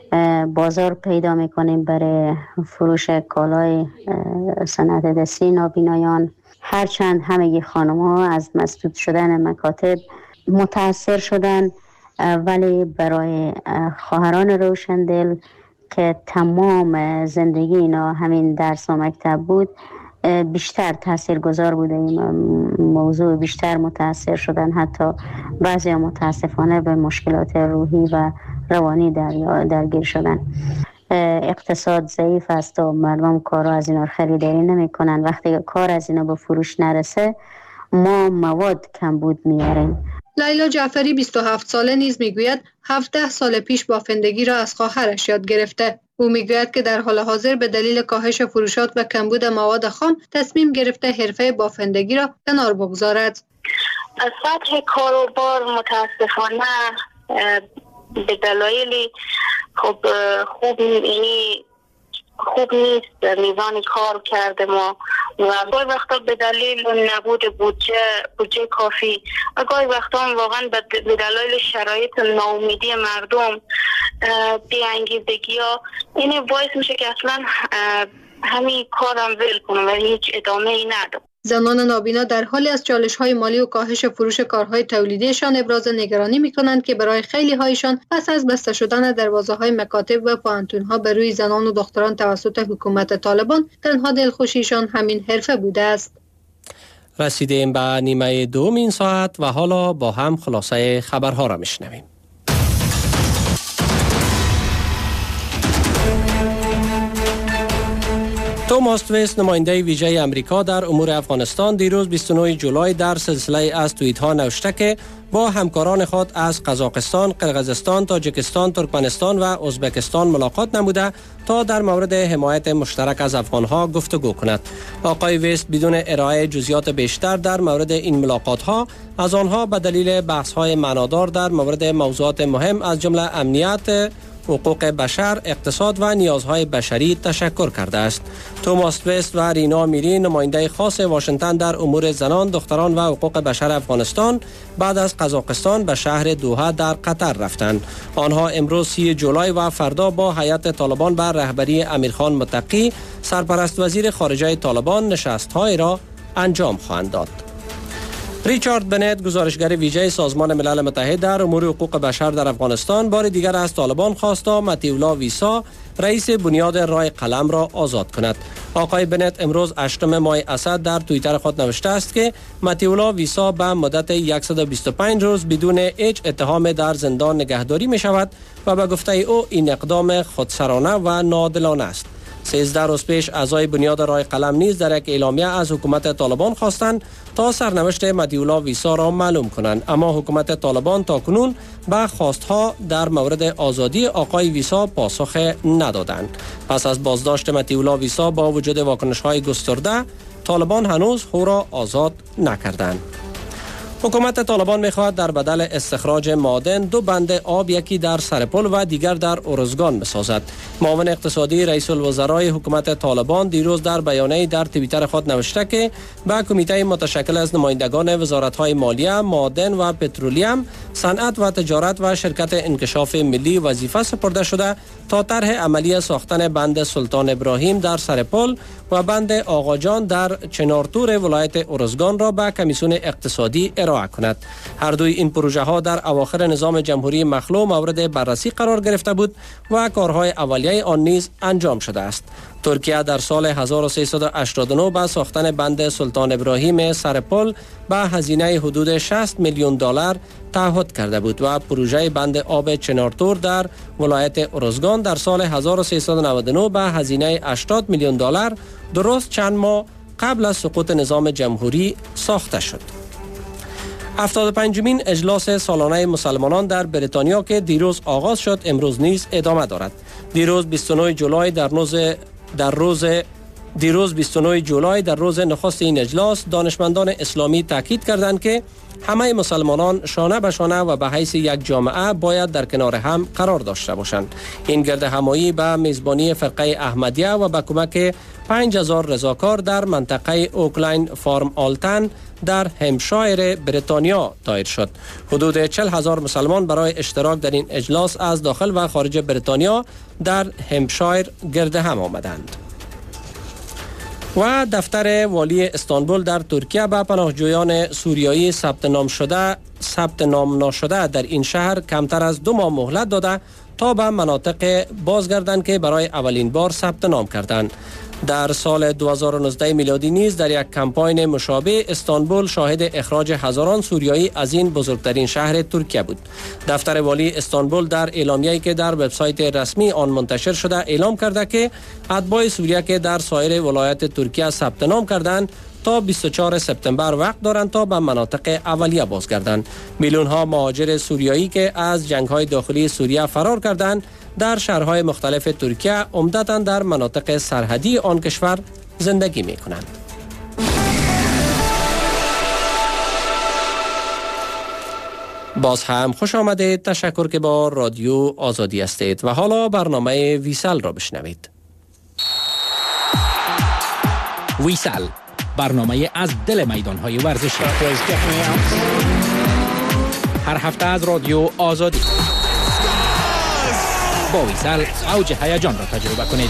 بازار پیدا میکنیم برای فروش کالای صنعت دستی نابینایان. هرچند همه خانم ها از مسدود شدن مکاتب متاثر شدن، ولی برای خواهران روشندل که تمام زندگی اینا همین درس و مکتب بود، بیشتر تاثیرگذار بوده این موضوع، بیشتر متاثر شدن. حتی بعضی ها متاسفانه به مشکلات روحی و روانی در درگیر شدن. اقتصاد ضعیف است و مردم کارو از اینا خریداری نمی کنن. وقتی کار از اینا به فروش نرسه، ما مواد کمبود میاریم. لیلا جعفری بیست و هفت ساله نیز میگوید هفده سال پیش بافندگی را از خواهرش یاد گرفته. او میگوید که در حال حاضر به دلیل کاهش فروشات و کمبود مواد خام تصمیم گرفته حرفه بافندگی را کنار بگذارد. از سطح کاروبار متاسفانه به دلایلی خوب خوب یعنی خوب نیست میزان کار کرده ما و گاهی وقتا به دلیل نبود بودجه بودجه کافی و گاهی وقتا واقعا به دلیل شرایط ناامیدی مردم، بی‌انگیزگی ها، این باعث میشه که اصلا همین کارم ول کنم و هیچ ادامه ای ندم. زنان نابینا در حالی از چالش‌های مالی و کاهش فروش کارهای تولیدیشان ابراز نگرانی می‌کنند که برای خیلی هایشان پس از بسته شدن دروازه‌های مکاتب و پوهنتون‌ها به روی زنان و دختران توسط حکومت طالبان، تنها دلخوشیشان همین حرفه بوده است. رسیدیم به نیمه دوم این ساعت و حالا با هم خلاصه خبرها را میشنویم. توماس ویست نماینده ویژه امریکا در امور افغانستان دیروز بیست و نه جولای در سلسله از توییت ها نوشته که با همکاران خود از قزاقستان، قرقیزستان، تاجیکستان، ترکمنستان و ازبکستان ملاقات نموده تا در مورد حمایت مشترک از افغانها گفتگو کند. آقای ویست بدون ارائه جزئیات بیشتر در مورد این ملاقات ها از آنها به دلیل بحث های معنادار در مورد موضوعات مهم از جمله امنیت، حقوق بشر، اقتصاد و نیازهای بشری تشکر کرده است. توماس ویست و رینا میری نماینده خاص واشنگتن در امور زنان، دختران و حقوق بشر افغانستان بعد از قزاقستان به شهر دوحه در قطر رفتند. آنها امروز سی جولای و فردا با هیئت طالبان بر رهبری امیرخان متقی سرپرست وزیر خارجه طالبان نشست‌های را انجام خواهند داد. ریچارد بنت گزارشگر ویژه سازمان ملل متحد در امور حقوق بشر در افغانستان بار دیگر از طالبان خواسته مطیع ویسا رئیس بنیاد رای قلم را آزاد کند. آقای بنت امروز هشتم ماه اسد در توییتر خود نوشته است که مطیع ویسا به مدت صد و بیست و پنج روز بدون هیچ اتهام در زندان نگهداری می شود و به گفته او این اقدام خودسرانه و ناعادلانه است. سیزده روز پیش اعضای بنیاد رای قلم نیز در یک اعلامیه از حکومت طالبان خواستند تا سرنوشت مطیع ویسا را معلوم کنند، اما حکومت طالبان تاکنون به خواستها در مورد آزادی آقای ویسا پاسخ ندادند. پس از بازداشت مطیع ویسا با وجود واکنش‌های گسترده، طالبان هنوز او را آزاد نکردند. حکومت طالبان می‌خواهد در بدل استخراج معادن دو بند آب، یکی در سرپل و دیگر در ارزگان بسازد. معاون اقتصادی رئیس الوزرای حکومت طالبان دیروز در بیانیه‌ای در توییتر خود نوشته که به کمیته متشکل از نمایندگان وزارت‌های مالیه، معادن و پترولیم، صنعت و تجارت و شرکت انکشاف ملی وظیفه سپرده شده تا طرح عملی ساختن بند سلطان ابراهیم در سرپل و بند آقاجان در چنارتور ولایت ارزگان را به کمیسیون اقتصادی ارائه کند. هر دوی این پروژه ها در اواخر نظام جمهوری مخلوع مورد بررسی قرار گرفته بود و کارهای اولیه آن نیز انجام شده است. ترکیه در سال هزار و سیصد و هشتاد و نه به ساختن بند سلطان ابراهیم سرپل به هزینه حدود شصت میلیون دلار تعهد کرده بود و پروژه بند آب چنارتور در ولایت ارزگان در سال هزار و سیصد و نود و نه به هزینه هشتاد میلیون دلار درست چند ماه قبل از سقوط نظام جمهوری ساخته شد. هفتاد و پنجمین اجلاس سالانه مسلمانان در بریتانیا که دیروز آغاز شد امروز نیز ادامه دارد. دیروز بیست و نه جولای در روز در روز دیروز بیست و نه جولای در روز نخست این اجلاس دانشمندان اسلامی تاکید کردند که همه مسلمانان شانه به شانه و به حیث یک جامعه باید در کنار هم قرار داشته باشند. این گرد همایی به میزبانی فرقه احمدیه و به کمک پنج هزار رضاکار در منطقه اوکلاین فارم آلتن در همشایر بریتانیا دایر شد. حدود چهل هزار مسلمان برای اشتراک در این اجلاس از داخل و خارج بریتانیا در همشایر گرد هم آمدند. و دفتر والی استانبول در ترکیه به پناهجویان سوریایی ثبت نام شده ثبت نام ناشده در این شهر کمتر از دو ماه مهلت داده تا به مناطق بازگردند که برای اولین بار ثبت نام کردند. در سال دو هزار و نوزده میلادی نیز در یک کمپاین مشابه استانبول شاهد اخراج هزاران سوریایی از این بزرگترین شهر ترکیه بود. دفتر والی استانبول در اعلامیه‌ای که در وبسایت رسمی آن منتشر شده اعلام کرده که اتباع سوریه که در سایر ولایت ترکیه ثبت نام کردند تا بیست و چهارم سپتامبر وقت دارند تا به مناطق اولیه بازگردند. میلیون ها مهاجر سوریایی که از جنگ‌های داخلی سوریه فرار کردند در شهرهای مختلف ترکیه عمدتاً در مناطق سرحدی آن کشور زندگی می‌کنند. باز هم خوش آمدید. تشکر که با رادیو آزادی هستید و حالا برنامه ویسل را بشنوید. ویسل، برنامه از دل میدان‌های ورزشی. هر هفته از رادیو آزادی با ویسل اوج هیجان را تجربه کنید.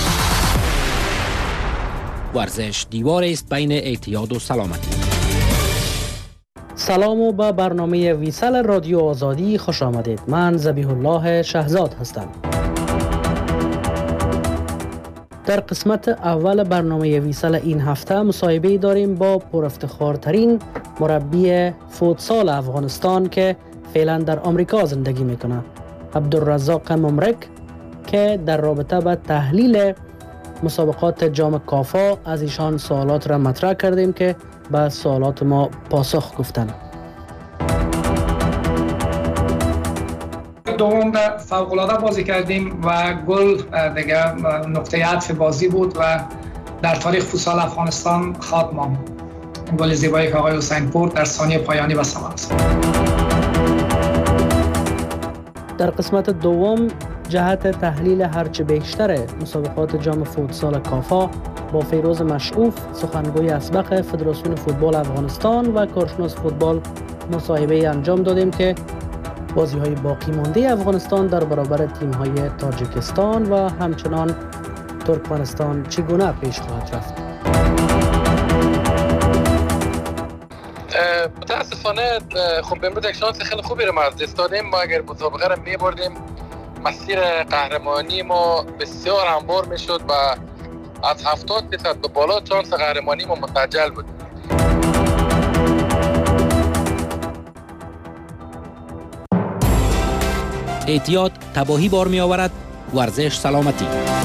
ورزش دیوار است بین اعتیاد و سلامتی. سلام و به برنامه ویسل رادیو آزادی خوش آمدید. من ذبیح الله شهزاد هستم. در قسمت اول برنامه ویسال این هفته مصاحبه داریم با پرافتخارترین مربی فوتسال افغانستان که فعلا در آمریکا زندگی میکنه، عبدالرزاق ممرک، که در رابطه با تحلیل مسابقات جام کافا از ایشان سوالات را مطرح کردیم که به سوالات ما پاسخ گفتن. دوم در فوق‌العاده بازی کردیم و گل دیگه نقطه عطف بازی بود و در تاریخ فوتسال افغانستان خاک ماند. گل زیبایی که آقای حسین پور در ثانیه پایانی به ثمر رسید. در قسمت دوم جهت تحلیل هرچه بیشتر مسابقات جام فوتسال کافا با فیروز مشعوف، سخنگوی اسبق فدراسیون فوتبال افغانستان و کارشناس فوتبال مصاحبه انجام دادیم که بازی‌های باقی مانده افغانستان در برابر تیم‌های تاجیکستان و همچنان ترکمنستان چگونه پیش خواهد رفت. متاسفانه خب امروز یک شانس خیلی خوبی رو ما از دست دادیم. ما اگر مسابقه رو می‌بردیم مسیر قهرمانی ما بسیار هموار میشد و از هفتاد درصد به بالا شانس قهرمانی ما مسجل بود. احتیاط تباهی بار می آورد، ورزش سلامتی.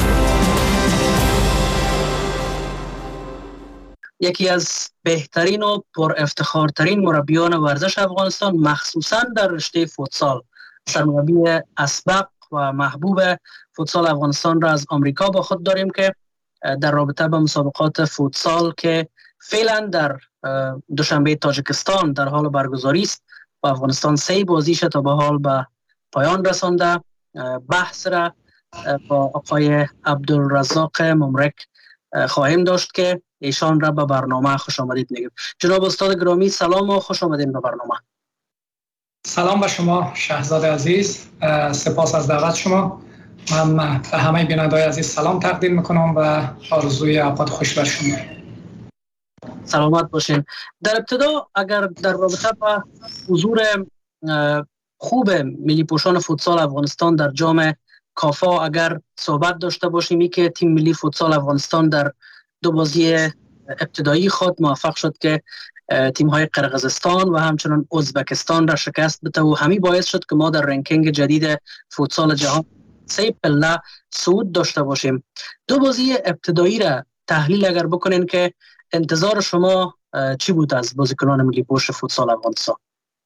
یکی از بهترین و پر افتخارترین مربیان ورزش افغانستان، مخصوصاً در رشته فوتسال، سرمربی اسبق و محبوب فوتسال افغانستان را از آمریکا با خود داریم که در رابطه با مسابقات فوتسال که فعلا در دوشنبه تاجیکستان در حال برگزاری است و افغانستان سه بازیش تا به حال به پایان رسانده، بحث را با آقای عبدالرزاق ممرک خواهیم داشت که ایشان را به برنامه خوش آمدید میگیم. جناب استاد گرامی سلام و خوش آمدید به برنامه. سلام به شما شهزاده عزیز، سپاس از دعوت شما. من به همه بینندگان عزیز سلام تقدیم میکنم و آرزوی اوقات خوش بر شما. سلامت باشین. در ابتدا اگر در رابطه با حضور خوب ملی پوشان فوتسال افغانستان در جام کافا اگر صحبت داشته باشیم، ای که تیم ملی فوتسال افغانستان در دو بازی ابتدایی خود موفق شد که تیم‌های قرقیزستان و همچنان ازبکستان را شکست بده و همین باعث شد که ما در رنکینگ جدید فوتسال جهان سه پله صعود داشته باشیم. دو بازی ابتدایی را تحلیل اگر بکنین که انتظار شما چی بود از بازیکنان ملی پوش فوتسال افغانستان؟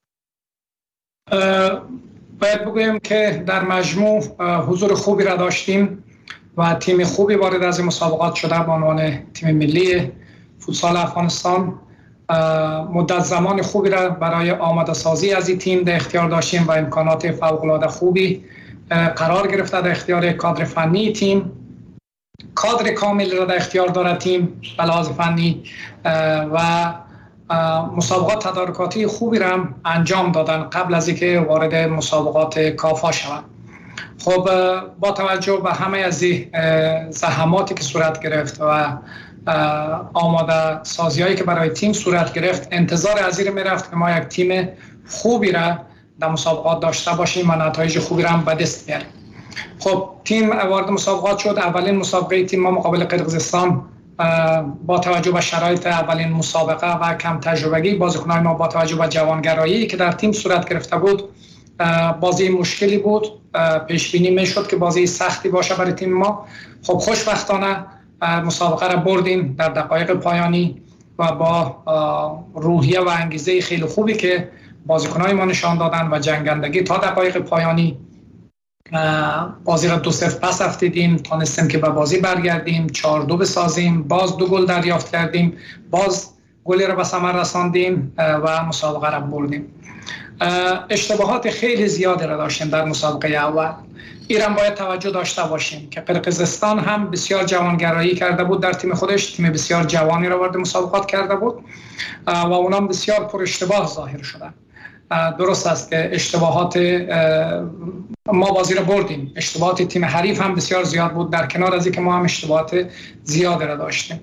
باید بگویم که در مجموع حضور خوبی را داشتیم و تیم خوبی وارد از این مسابقات شده به عنوان تیم ملی فوتسال افغانستان. مدت زمان خوبی را برای آماده سازی از این تیم در اختیار داشتیم و امکانات فوق‌العاده خوبی قرار گرفته در اختیار کادر فنی تیم. کادر کامل را در اختیار دارد تیم به لحاظ فنی و مسابقات تدارکاتی خوبی را هم انجام دادن قبل از اینکه وارد مسابقات کافا شوند. خب با توجه به همه از زحماتی که صورت گرفت و آماده سازی هایی که برای تیم صورت گرفت، انتظار از این میرفت که ما یک تیم خوبی را در مسابقات داشته باشیم و نتایج خوبی را هم به دست بیاریم. خب تیم وارد مسابقات شد. اولین مسابقه تیم ما مقابل قرقیزستان با توجه به شرایط اولین مسابقه و کم تجربگی بازیکنان ما، با توجه به جوانگرایی که در تیم صورت گرفته بود، بازی مشکلی بود. پیش بینی میشد که بازی سختی باشه برای تیم ما. خب خوشبختانه مسابقه را بردیم در دقایق پایانی و با روحیه و انگیزه خیلی خوبی که بازیکنان ما نشان دادن و جنگندگی تا دقایق پایانی بازی را دو صفر پس رفتیم، تانستیم که به بازی برگردیم، چهار دو بسازیم، باز دو گل دریافت کردیم، باز گلی را به ثمر رساندیم و مسابقه را بردیم. اشتباهات خیلی زیادی را داشتیم در مسابقه اول. ایران باید توجه داشته باشیم که قرقیزستان هم بسیار جوانگرایی کرده بود در تیم خودش، تیم بسیار جوانی را وارد مسابقات کرده بود و اونام بسیار پر اشتباه ظاهر شدن. درست است که اشتباهات ما بازی را بردیم، اشتباهات تیم حریف هم بسیار زیاد بود، در کنار از اینکه ما هم اشتباهات زیاد را داشتیم.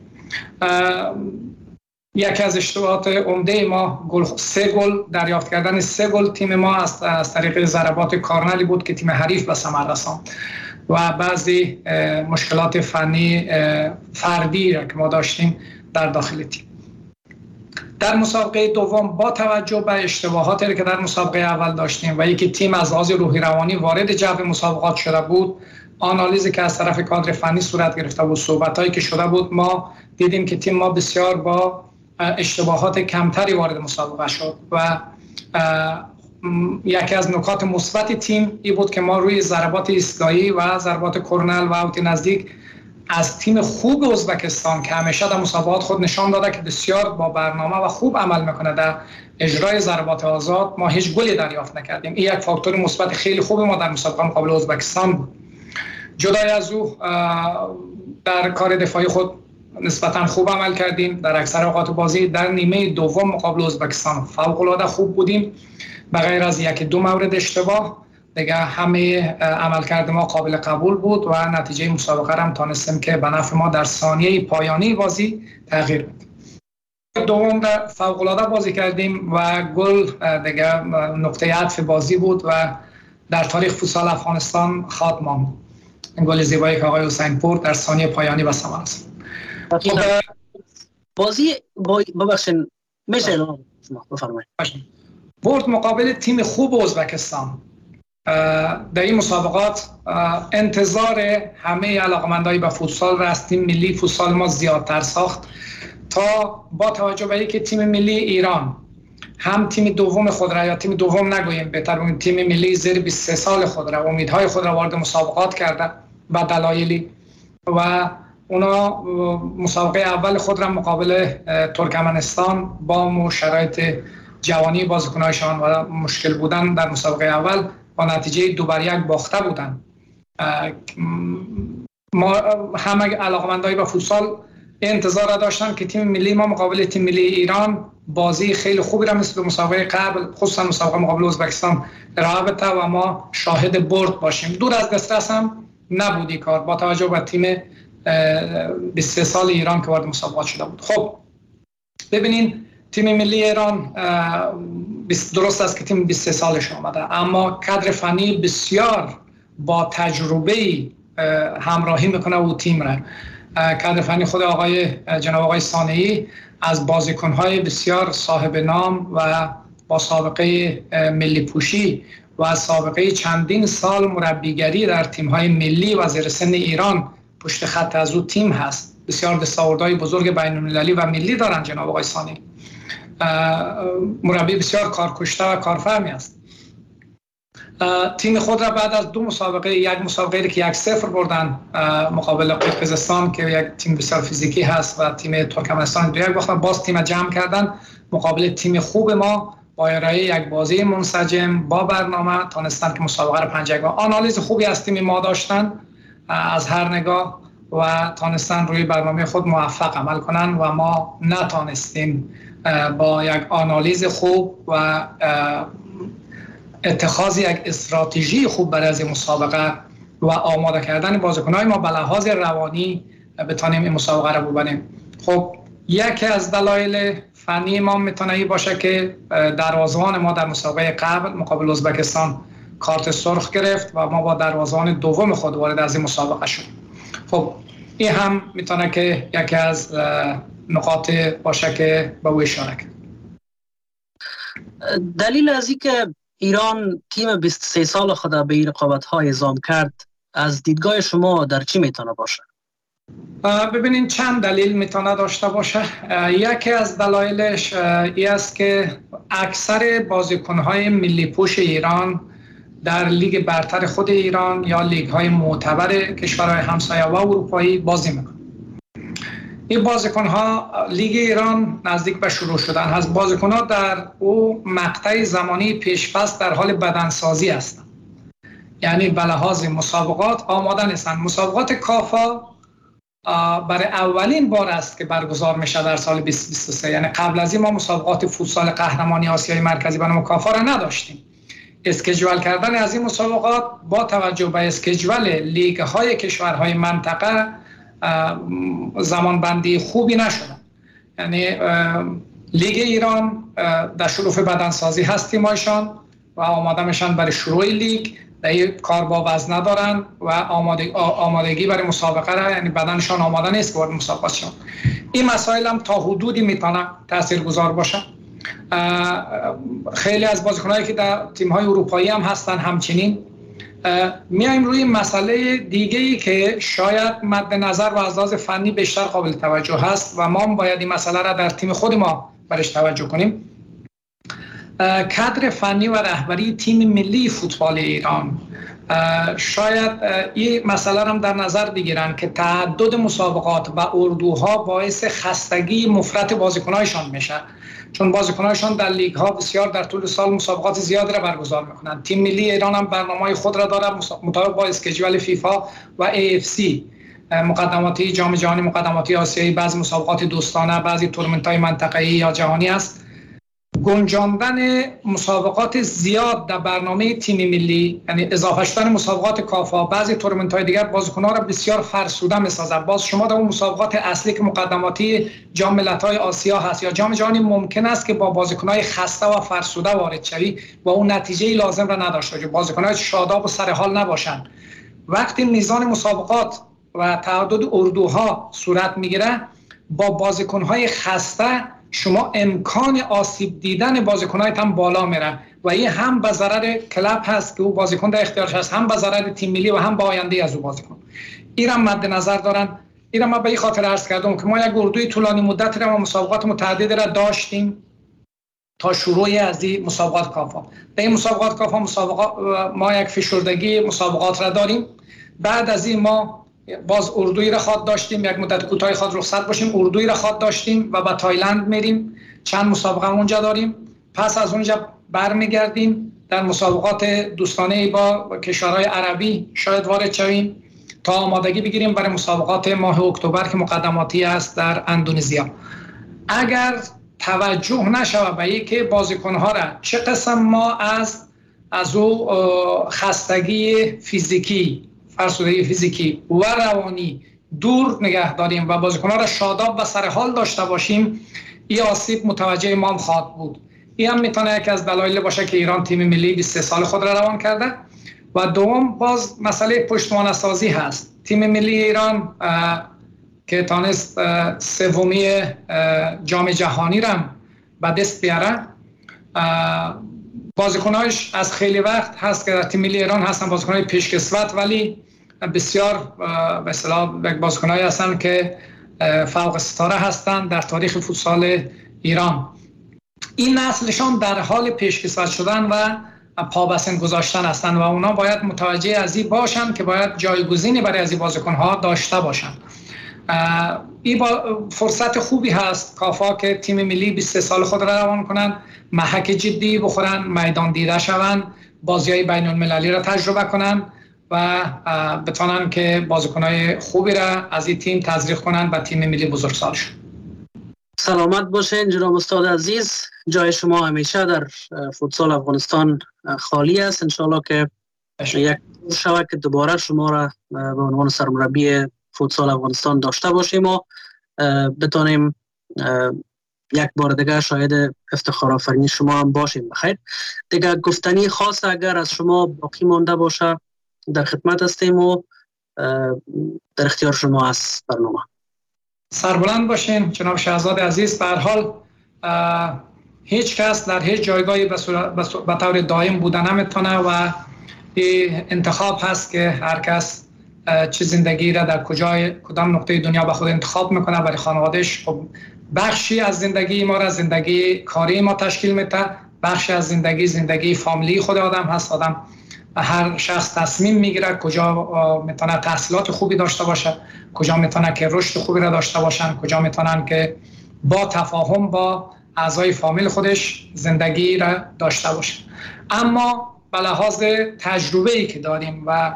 یکی از اشتباهات عمده ما گل سه گل دریافت کردن سه گل تیم ما از, از طریق ضربات کارنلی بود که تیم حریف به ثمر رساند. و بعضی مشکلات فنی فردی را که ما داشتیم در داخل تیم. در مسابقه دوم با توجه به اشتباهاتی که در مسابقه اول داشتیم و یکی تیم از لحاظ روحی روانی وارد جو مسابقات شده بود، آنالیزی که از طرف کادر فنی صورت گرفته بود، صحبتایی که شده بود، ما دیدیم که تیم ما بسیار با اشتباهات کمتری وارد مسابقه شد و یکی از نکات مثبت تیم این بود که ما روی ضربات ایستگاهی و ضربات کرنل و اوت نزدیک از تیم خوب ازبکستان که همیشه در مسابقات خود نشان داده که بسیار با برنامه و خوب عمل میکنه در اجرای ضربات آزاد، ما هیچ گلی دریافت نکردیم. این یک فاکتور مثبت خیلی خوب ما در مسابقه مقابل ازبکستان بود. جدای از او در کار دفاعی خود نسبتا خوب عمل کردیم. در اکثر اوقات بازی در نیمه دوم مقابل ازبکستان فوق العاده خوب بودیم. بغیر از یک دو مورد اشتباه دیگه همه عملکرد ما قابل قبول بود و نتیجه مسابقه هم تانستیم که به نفع ما در ثانیه پایانی بازی تغییر بده. دوم را فوق العاده بازی کردیم و گل دیگه نقطه عطف بازی بود و در تاریخ فوتسال افغانستان خاطر ماند. گل زیبایی که آقای حسین پور در ثانیه پایانی به ثمر رسید. بازی ببخشید میشه بفرمایید. برد مقابل تیم خوب ازبکستان. در این مسابقات انتظار همه علاقمندان به فوتسال را از تیم ملی فوتسال ما زیادتر ساخت تا با توجه به اینکه تیم ملی ایران هم تیم دوم خود را یا تیم دوم نگوییم بهتر بگوییم تیم ملی زیر بیست و سه سال خود را امیدهای خود را وارد مسابقات کرده به دلایلی و اونا مسابقه اول خود را مقابل ترکمنستان با شرایط جوانی بازیکنانشان و مشکل بودن در مسابقه اول با نتیجه دو بر یک باخته بودن. ما همه علاقمندای به فوتسال انتظار داشتن که تیم ملی ما مقابل تیم ملی ایران بازی خیلی خوبی را مثل مسابقه قبل خصوصا مسابقه مقابل ازبکستان ارائه بده و ما شاهد برد باشیم. دور از دسترس هم نبودی کار با توجه به تیم بیست و سه سال ایران که وارد مسابقات شده بود. خب ببینین تیم ملی ایران درست است که تیم بیست و سه سالش آمده اما کادر فنی بسیار با تجربه همراهی میکنه و تیم را. کادر فنی خود آقای جناب آقای صانعی از بازیکن‌های بسیار صاحب نام و با سابقه ملی پوشی و از سابقه چندین سال مربیگری در تیم‌های ملی و زیر سن ایران پشت خط از او تیم هست. بسیار دستاوردهای بزرگ بین‌المللی و ملی دارن جناب آقای صانعی. مربی بسیار کارکشته و کارفهمی است. تیم خود را بعد از دو مسابقه، یک مسابقه که یک صفر بردن مقابل قرقیزستان که یک تیم بسیار فیزیکی هست و تیم ترکمنستان دو یک باختن، باز تیم جمع کردن مقابل تیم خوب ما با ارائه یک بازی منسجم با برنامه تانستن که مسابقه را پنج یک. آنالیز خوبی از تیم ما داشتن از هر نگاه و تانستن روی برنامه خود موفق عمل کنن و ما نتانستیم با یک آنالیز خوب و اتخاذ یک استراتژی خوب برای از مسابقه و آماده کردن بازیکن‌های ما به لحاظ روانی بتانیم این مسابقه را ببریم. خب یکی از دلایل فنی ما میتونه باشه که دروازه‌بان ما در مسابقه قبل مقابل ازبکستان کارت سرخ گرفت و ما با دروازه‌بان دوم خود وارد از این مسابقه شد. خب این هم میتونه که یکی از نقاط باشه که به او اشاره کرد. دلیل از این که ایران تیم بیست و سه سال خود به این رقابت‌ها اعزام کرد از دیدگاه شما در چی میتونه باشه؟ ببینین چند دلیل میتونه داشته باشه. یکی از دلایلش این است که اکثر بازیکن‌های ملی پوش ایران در لیگ برتر خود ایران یا لیگ‌های معتبر کشورهای همسایه و اروپایی بازی میکنن. این بازیکن‌ها لیگ ایران نزدیک به شروع شدن هست. بازیکن‌ها در او مقطع زمانی پیش‌پس در حال بدنسازی هستند. یعنی به لحاظ مسابقات آماده نیستند. مسابقات کافا برای اولین بار است که برگزار میشه در سال بیست بیست و سه. یعنی قبل از این ما مسابقات فوتسال قهرمانی آسیای مرکزی به نام کافا را نداشتیم. اسکیجول کردن از این مسابقات با توجه به اسکیجول لیگ‌های کشورهای منطقه زمان بندی خوبی نشده. یعنی لیگ ایران در شرف بدنسازی هست تیمایشان و آماده میشن برای شروع لیگ. این کار با وزن ندارن و آمادگی, آمادگی برای مسابقه را، یعنی بدنشان آماده نیست که وارد مسابقات شون. این مسائل هم تا حدودی میتونه تاثیرگذار باشه. خیلی از بازیکنایی که در تیم‌های اروپایی هم هستن همچنین. میایم روی مسئله دیگه‌ای که شاید مد نظر و از لحاظ فنی بیشتر قابل توجه هست و ما هم باید این مسئله را در تیم خود ما برش توجه کنیم. کادر فنی و رهبری تیم ملی فوتبال ایران شاید این مسئله را هم در نظر بگیرن که تعدد مسابقات و اردوها باعث خستگی مفرط بازیکنایشان میشه، چون بازیکنایشان در لیگ ها بسیار در طول سال مسابقات زیادی را برگزار میکنند. تیم ملی ایران هم برنامه خود را داره مطابق با اسکیجول فیفا و ای اف سی، مقدماتی جام جهانی، مقدماتی آسیایی، بعضی مسابقات دوستانه، بعضی تورنمنت های منطقه‌ای یا جهانی است. گنجاندن مسابقات زیاد در برنامه تیم ملی، یعنی اضافه شدن مسابقات کافا، بعضی تورنمنت های دیگر بازیکن‌ها را بسیار فرسوده می‌سازد. باز شما در اون مسابقات اصلی که مقدماتی جام ملت‌های آسیا هست یا جام جهانی ممکن است که با بازیکن‌های خسته و فرسوده وارد شوی و اون نتیجه لازم را نداشته باشی، بازیکن‌های شاداب و سر حال نباشند. وقتی میزان مسابقات و تعدد اردوها صورت میگیره، با بازیکن‌های خسته شما امکان آسیب دیدن بازیکن‌هایت هم بالا میره و این هم به ضرر کلاب هست که او بازیکن در اختیارش هست، هم به ضرر تیم ملی و هم به آینده از او بازیکن. این هم مد نظر دارن. این هم ما به این خاطر عرض کردم که ما یک اردوی طولانی مدت را و مسابقات متعدد را داشتیم تا شروع از این مسابقات کافا. در این مسابقات کافا مسابقات ما یک فشردگی مسابقات را داریم. بعد از این ما باز اردوی را خواد داشتیم، یک مدت کوتاه خواد رخصت باشیم، اردوی را خواد داشتیم و به تایلند میریم، چند مسابقه اونجا داریم. پس از اونجا برمیگردیم در مسابقات دوستانه با کشورهای عربی شاید وارد شویم تا آمادگی بگیریم برای مسابقات ماه اکتبر که مقدماتی است در اندونزیا. اگر توجه نشود به اینکه بازیکن‌ها را چه قسم ما از از او خستگی فیزیکی، فرسودگی فیزیکی و روانی دور نگه داریم و بازیکن‌ها را شاداب و سر حال داشته باشیم، این آسیب متوجه ما خواهد بود. این هم میتونه یکی از دلایل باشه که ایران تیم ملی بیست و سه سال خود را روان کرده. و دوم باز مسئله پشتوانه سازی هست. تیم ملی ایران که تانست سومی جام جهانی را به دست بیاره، بازیکناش از خیلی وقت هست که در تیم ملی ایران هستن بازیکنای پیشکسوت، ولی بسیار به اصطلاح بازیکنایی هستن که فوق ستاره هستن در تاریخ فوتسال ایران. این نسلشان در حال پیشکسوت شدن و پابسن گذاشتن هستن و اونا باید متوجه از این باشن که باید جایگزینی برای از این بازیکن‌ها داشته باشن. این با فرصت خوبی هست کافا که تیم ملی بیست و سه سال خود را روان کنن، محک جدی بخورن، میدان دیده شون، بازی‌های بین المللی را تجربه کنن و بتونن که بازیکن‌های خوبی را از این تیم تزریق کنن و تیم ملی بزرگسال شد. سلامت باشین جناب استاد عزیز. جای شما همیشه در فوتسال افغانستان خالی است. انشالله که یک شوه که دوباره شما را به عنوان سرمربی فوتسال افغانستان داشته باشیم و بتانیم یک بار دیگه شاید افتخار آفرینی شما هم باشیم. بخیر دیگه گفتنی خاص اگر از شما باقی مانده باشه در خدمت هستیم و در اختیار شما است برنامه. سربلند باشین جناب شهزاد عزیز. به هر حال هیچ کس در هیچ جایگاهی به طور دائم بودن نمیتونه و انتخاب هست که هر کس چه زندگی را در کجای کدام نقطه دنیا به خود انتخاب میکنه. برای خانوادهش خب بخشی از زندگی ما را زندگی کاری ما تشکیل میده، بخشی از زندگی زندگی فامیلی خود آدم هست. آدم هر شخص تصمیم میگیره کجا میتونه تحصیلات خوبی داشته باشه، کجا میتونه که رشد خوبی را داشته باشن، کجا میتونن که با تفاهم با اعضای فامیل خودش زندگی را داشته باشه. اما به لحاظ تجربه‌ای که داریم و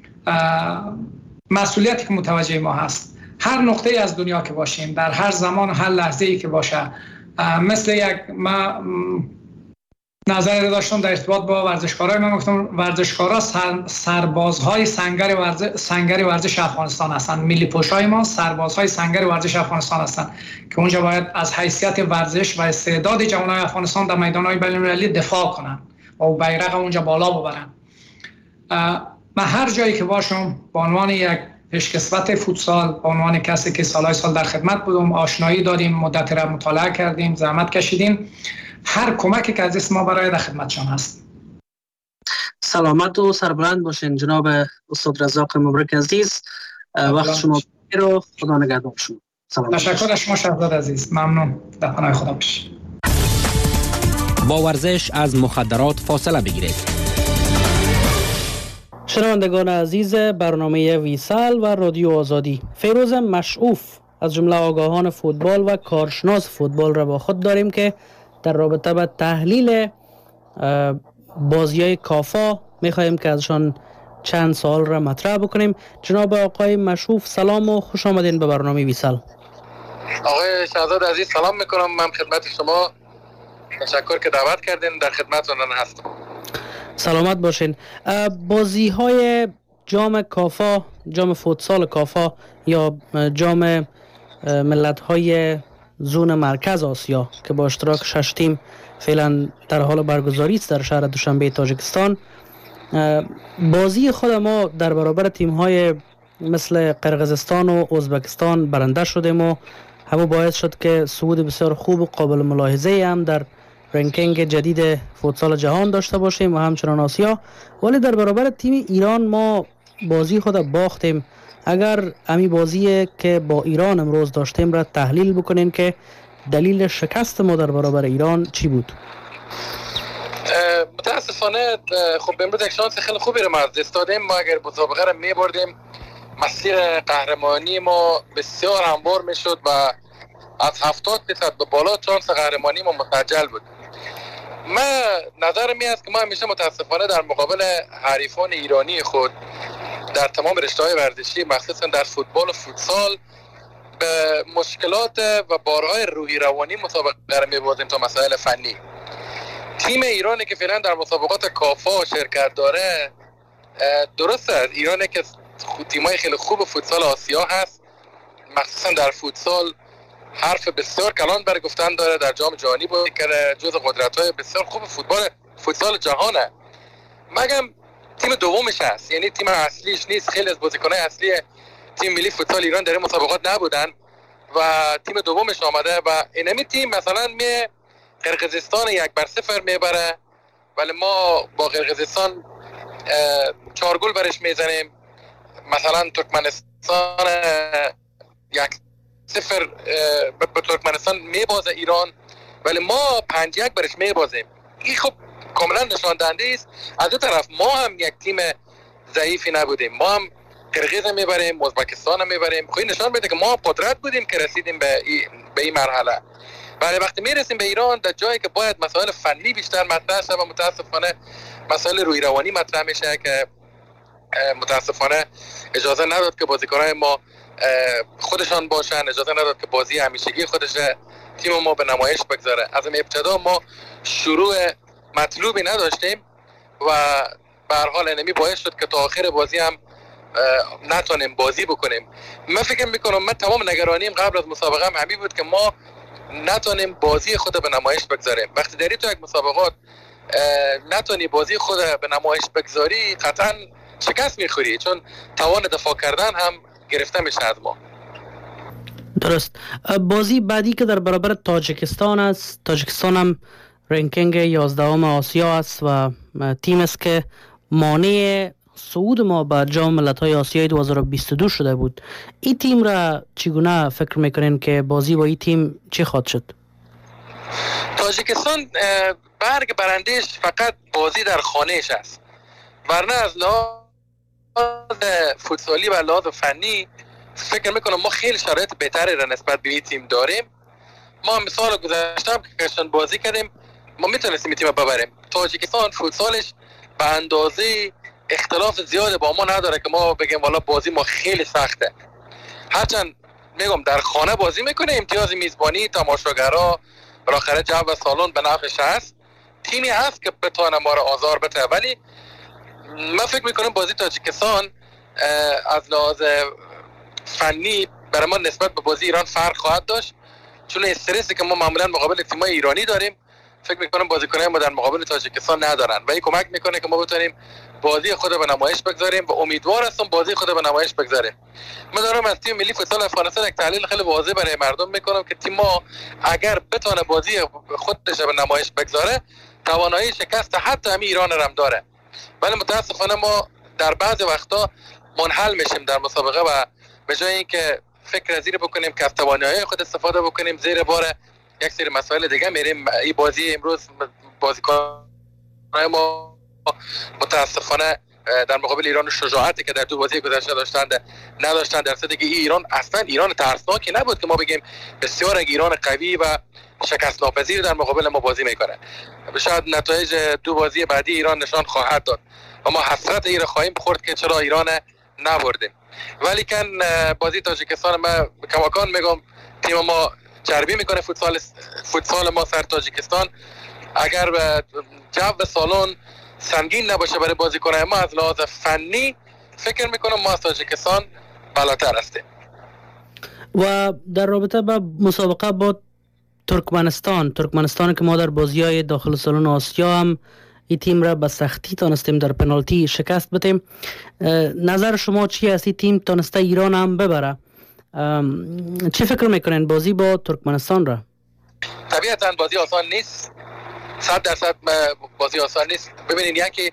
مسئولیتی که متوجه ما هست، هر نقطه از دنیا که باشیم، در هر زمان و هر لحظه‌ای که باشه، مثل یک ما نظری داشتم در ارتباط با ورزشکارای من گفتم ورزشکارا سر، سربازهای سنگر ورزش سنگر ورزش افغانستان هستند. ملی پوشای ما سربازهای سنگر ورزش افغانستان هستند که اونجا باید از حیثیت ورزش و استعداد جوانای افغانستان در میدان‌های بین‌المللی دفاع کنند و بیرق اونجا بالا ببرند. من هر جایی که باشم به عنوان یک پیشکسوت فوتسال، به عنوان کسی که سالهای سال در خدمت بودم، آشنایی داریم، مدت را مطالعه کردیم، زحمت کشیدیم، هر کمکی که از ما برای در خدمتشان هست. سلامت و سربلند باشین جناب استاد رزاق مبارک عزیز. وقت شما بخیر و خدا نگهدار شما. تشکر از شما شهزاد عزیز، ممنون. در پناه خدا باشید. با ورزش از مخدرات فاصله بگیرید. شنوندگان عزیز برنامه ویسال و رادیو آزادی، فیروز مشعوف از جمله آگاهان فوتبال و کارشناس فوتبال را با خود داریم که در رابطه با تحلیل بازی‌های کافا می‌خواهیم که ازشان چند سوال را مطرح بکنیم. جناب آقای مشعوف سلام و خوش آمدین به برنامه ویسال. آقای شهزاد عزیز سلام میکنم. من خدمت شما تشکر که دعوت کردین، در خدمتتون هستم. سلامت باشین. بازی‌های جام کافا، جام فوتسال کافا یا جام ملت‌های زون مرکز آسیا که با اشتراک شش تیم فعلا در حال برگزاری است در شهر دوشنبه تاجیکستان، بازی خود ما در برابر تیم‌های مثل قرقیزستان و ازبکستان برنده شدیم و همون باعث شد که صعود بسیار خوب و قابل ملاحظه هم در رنکینگ جدید فوتسال جهان داشته باشیم و همچنان آسیا. ولی در برابر تیم ایران ما بازی خود باختیم. اگر امی بازی که با ایران امروز داشتیم را تحلیل بکنین که دلیل شکست ما در برابر ایران چی بود؟ متاسفانه خب امروز یک شانس خیلی خوبی رو ما از دست دادیم. ما اگر مسابقه رو می‌بردیم مسیر قهرمانی ما بسیار هموار میشد و از هفتاد درصد به بالا شانس قهرمانی ما مسجل بود. من نظرم این است که ما همیشه متاسفانه در مقابل حریفان ایرانی خود در تمام رشته‌های ورزشی مخصوصا در فوتبال و فوتسال به مشکلات و بارهای روحی روانی مسابقه رو می‌بازیم تا مسائل فنی. تیم ایرانی که فعلا در مسابقات کافا شرکت داره، درسته از ایرانی که تیمای خیلی خوب فوتسال آسیا هست، مخصوصا در فوتسال حرف بسیار کلان برای گفتن داره، در جام جهانی بازی کرده، جزو قدرت‌های بسیار خوب فوتبال فوتسال جهانه. مگم تیم دومش هست، یعنی تیم اصلیش نیست. خیلی از بازیکن‌های اصلی تیم ملی فوتسال ایران در این مسابقات نبودن و تیم دومش آمده و اینمی تیم مثلا می قرقیزستان یک بر صفر میبره ولی ما با قرقیزستان چهار گل برش میزنیم. مثلا ترکمنستان یک صفر به ترکمنستان میبازه ایران ولی ما پنج یک برش میبازیم. این خب کاملا نشان دهنده است از دو طرف ما هم یک تیم ضعیفی نبودیم، ما هم قرقیز میبریم، ازبکستان هم میبریم. خب این نشان میده که ما قدرت بودیم که رسیدیم به این به این مرحله. ولی وقتی میرسیم به ایران در جایی که باید مسائل فنی بیشتر مطرح شه و متاسفانه مسائل روحی روانی مطرح میشه که متاسفانه اجازه نداد که بازیکنان ما خودشان باشن، اجازه نداد که بازی همیشگی خودش تیم ما به نمایش بگذاره. از این ابتدا ما شروع مطلوبی نداشتیم و به هر حال انمی باعث شد که تا آخر بازی هم نتونیم بازی بکنیم. من فکر میکنم من تمام نگرانیم قبل از مسابقه هم همین بود که ما نتونیم بازی خود به نمایش بگذاریم. وقتی داری تو یک مسابقات نتونی بازی خود به نمایش بگذاری قطعا شکست میخوری، چون توان دفاع کردن هم گرفته میشه از ما. درست. بازی بعدی که در برابر تاجیکستان است، تاجیکستان هم رنکینگ یازدهم آسیا است و تیم است که مانع صعود ما به جام ملت‌های آسیای دو هزار و بیست و دو شده بود. این تیم را چگونه فکر میکنین که بازی با این تیم چی خواهد شد؟ تاجیکستان برگ برندش فقط بازی در خانهش است، ورنه از لحاظ فوتسالی و لحاظ فنی فکر میکنم ما خیلی شرایط بهتری را نسبت به این تیم داریم. ما مثال گذشته هم که کشتن بازی کردیم ما میتونستیم این تیم ببریم. تاجیکستان فوتسالش به اندازه اختلاف زیاد با ما نداره که ما بگیم والا بازی ما خیلی سخته. هرچند میگم در خانه بازی میکنه، امتیاز میزبانی تماشاگرها بالاخره جو و سالن به نفعش هست، تیمی هست که بتونه ما رو آزار بده. ولی من فکر میکنم بازی تاجیکستان از لحاظ فنی برای ما نسبت به بازی ایران فرق خواهد داشت، چون استرسی که ما معمولا مقابل تیم‌های ایرانی داریم فکر میکنم بازیکنان ما در مقابل تاجیکستان ندارن و این کمک میکنه که ما بتونیم بازی خود به نمایش بگذاریم و امیدوار هستم بازی خود به نمایش بگذاریم. من دارم از تیم ملی فوتسال افغانستان یک تحلیل خیلی واضح برای مردم میکنم که تیم ما اگر بتونه بازی خودش به نمایش بگذاره توانایی شکست حتی همین ایران هم داره، ولی متاسفانه ما در بعض وقتا منحل میشیم در مسابقه و به جای اینکه فکر زیر بکنیم که از توانایی خود استفاده بکنیم زیر بار یک سری مسائل دیگه میریم. این بازی امروز بازیکنان ما متاسفانه در مقابل ایران شجاعتی که در دو بازی گذشته داشتند نداشتند، در صورتی که ایران اصلا ایران ترسناکی نبود که ما بگیم بسیار یک ایران قوی و شکست ناپذیر در مقابل ما بازی میکنه. شاید نتایج دو بازی بعدی ایران نشان خواهد داد و ما حسرت این را خواهیم خورد که چرا ایران نبردیم. ولی کن بازی تاجیکستان ما کماکان میگم تیم ما چربی میکنه فوتسال فوتسال ما سر تاجیکستان. اگر جو سالن سنگین نباشه برای بازیکنان ما از لحاظ فنی فکر میکنم ما از تاجیکستان بالاتر هستیم. و در رابطه با مسابقه با ترکمنستان ترکمنستان که ما در بازی‌های داخل سالن آسیا هم این تیم را به سختی تانستیم در پنالتی شکست بدیم، نظر شما چی است؟ این تیم تانسته ایران هم ببره، چی فکر میکنین بازی با ترکمنستان را؟ طبیعتاً بازی آسان نیست، صد درصد بازی آسان نیست. ببینید یکی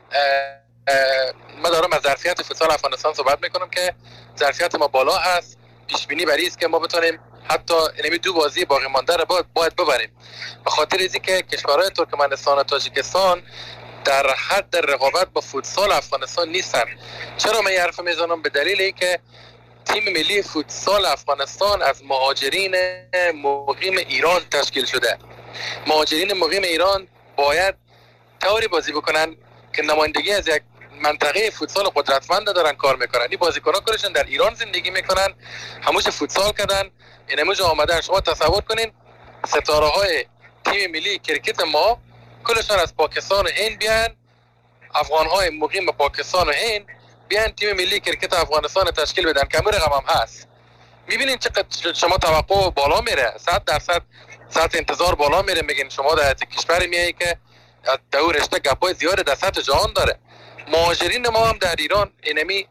ما دارم از ظرفیت فوتسال افغانستان صحبت میکنم که ظرفیت ما بالا هست، پیش بینی بر است که ما بتونیم حتی اینمی دو بازی باقی مانده را باید, باید ببریم، به خاطر اینکه که کشورهای ترکمنستان و تاجیکستان در حد رقابت با فوتسال افغانستان نیستن. چرا من این حرف میزنم؟ به دلیل اینکه تیم ملی فوتسال افغانستان از مهاجرین مقیم ایران تشکیل شده. مهاجرین مقیم ایران باید طوری بازی بکنن که نمایندگی از یک منطقه فوتسال قدرتمند دارن کار میکنن. این بازیکنان کلشون در ایران زندگی میکنن، هموش فوتسال کردن، این هموش آمدن. شما تصور کنین ستاره های تیم ملی کرکت ما کلشون از پاکستان و هند بیان، افغان های مقیم پاکستان و هند بیان تیم ملی کرکت افغانستان تشکیل بدن که همون رقم هم هست. میبینین چقدر شما توقع بالا میره، صد درصد سطح انتظار بالا میره. میگین شما در کشور میایی که دور رشته گپای زیاد در سطح جهان داره. مهاجرین ما هم در ایران اینمی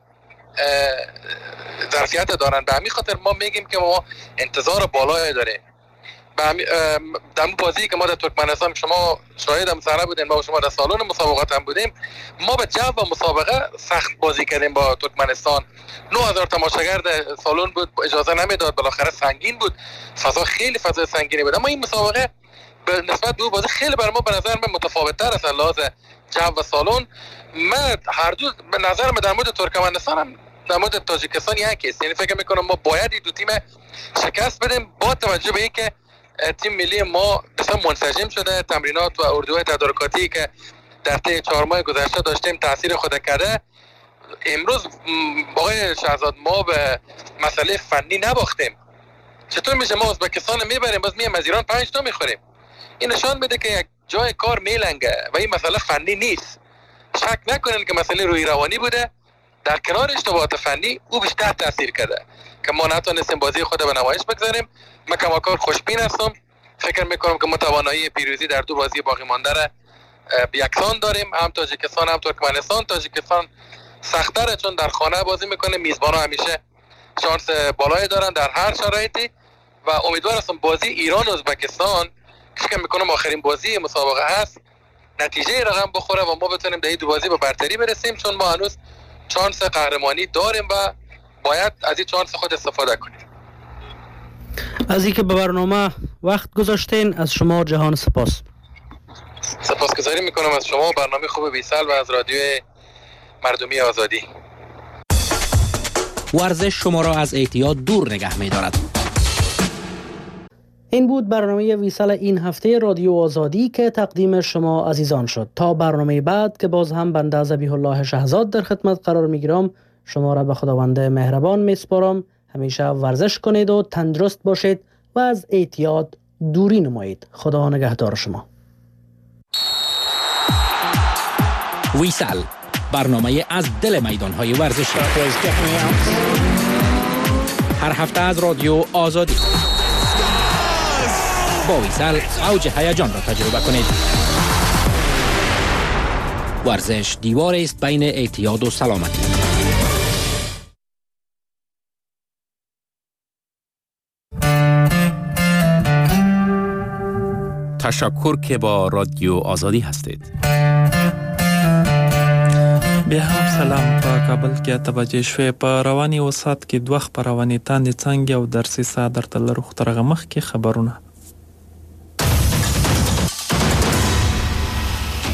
ظرفیت دارن، به همین خاطر ما میگیم که ما انتظار بالایی داره. در بازی که ما در ترکمنستان شما شاهد هم سره بودیم، ما شما در سالن مسابقات هم بودیم، ما به جو و مسابقه سخت بازی کردیم با ترکمنستان. نه هزار تماشاگر در سالن بود، اجازه نمیداد، بالاخره سنگین بود، فضا خیلی فضا سنگینی بود. اما این مسابقه به نسبت به بازی خیلی برای ما به نظر من متفاوت تر است از لحاظ جو و سالن. من هر دو به نظر من در مورد ترکمنستان هم در مورد تاجیکستان یکی است. یعنی فکر میکنم ما باید این دو تیم شکست بدیم با توجه به اینکه تیم ملی ما بسیار منسجم شده، تمرینات و اردوهای تدارکاتی که در طی چهار ماه گذشته داشتیم تاثیر خود کرده. امروز آقای شهزاد ما به مسئله فنی نباختیم. چطور میشه ما ازبکستان میبریم باز میام از ایران پنج تا میخوریم؟ این نشان میده که یک جای کار میلنگه و این مسئله فنی نیست. شک نکنین که مسئله روی روانی بوده، در کنار اشتباهات فنی او بیشتر تاثیر کرده که ما نتونستیم بازی خود به نمایش بگذاریم. من کماکان خوشبین هستم، فکر میکنم که ما توانایی پیروزی در دو بازی باقی مانده را یکسان داریم، هم تاجیکستان هم ترکمنستان. تاجیکستان سخت‌تره چون در خانه بازی میکنه، میزبان‌ها همیشه شانس بالایی دارن در هر شرایطی و امیدوار هستم بازی ایران و ازبکستان که فکر میکنم آخرین بازی مسابقه هست نتیجه رقم بخوره و ما بتونیم در این دو بازی به برتری برسیم، چون ما هنوز شانس قهرمانی داریم و باید از این شانس خود استفاده کنیم. از اینکه به برنامه وقت گذاشتین از شما جهان سپاس. سپاسگزاری میکنم از شما، برنامه خوب بیسل و از رادیو مردمی آزادی. ورزش شما را از اعتیاد دور نگه می‌دارد. این بود برنامه ویسال این هفته رادیو آزادی که تقدیم شما عزیزان شد. تا برنامه بعد که باز هم بنده ذبیح الله شهزاد در خدمت قرار میگیرم، شما را به خداوند مهربان میسپارم. همیشه ورزش کنید و تندرست باشید و از اعتیاد دوری نمایید. خدا نگهدار شما. ویسال، برنامه از دل میدان‌های ورزشی، هر هفته از رادیو آزادی. با ویسال اوج هیجان را تجربه کنید. ورزش دیوار است بین اعتیاد و سلامتی. تشکر که با رادیو آزادی هستید. بیا هم سلام. په کابل کې توجه شوې په رواني وسات کې دوه خبرونه تاندې څنګه او درسي صادر تل روخترغه مخ کې خبرونه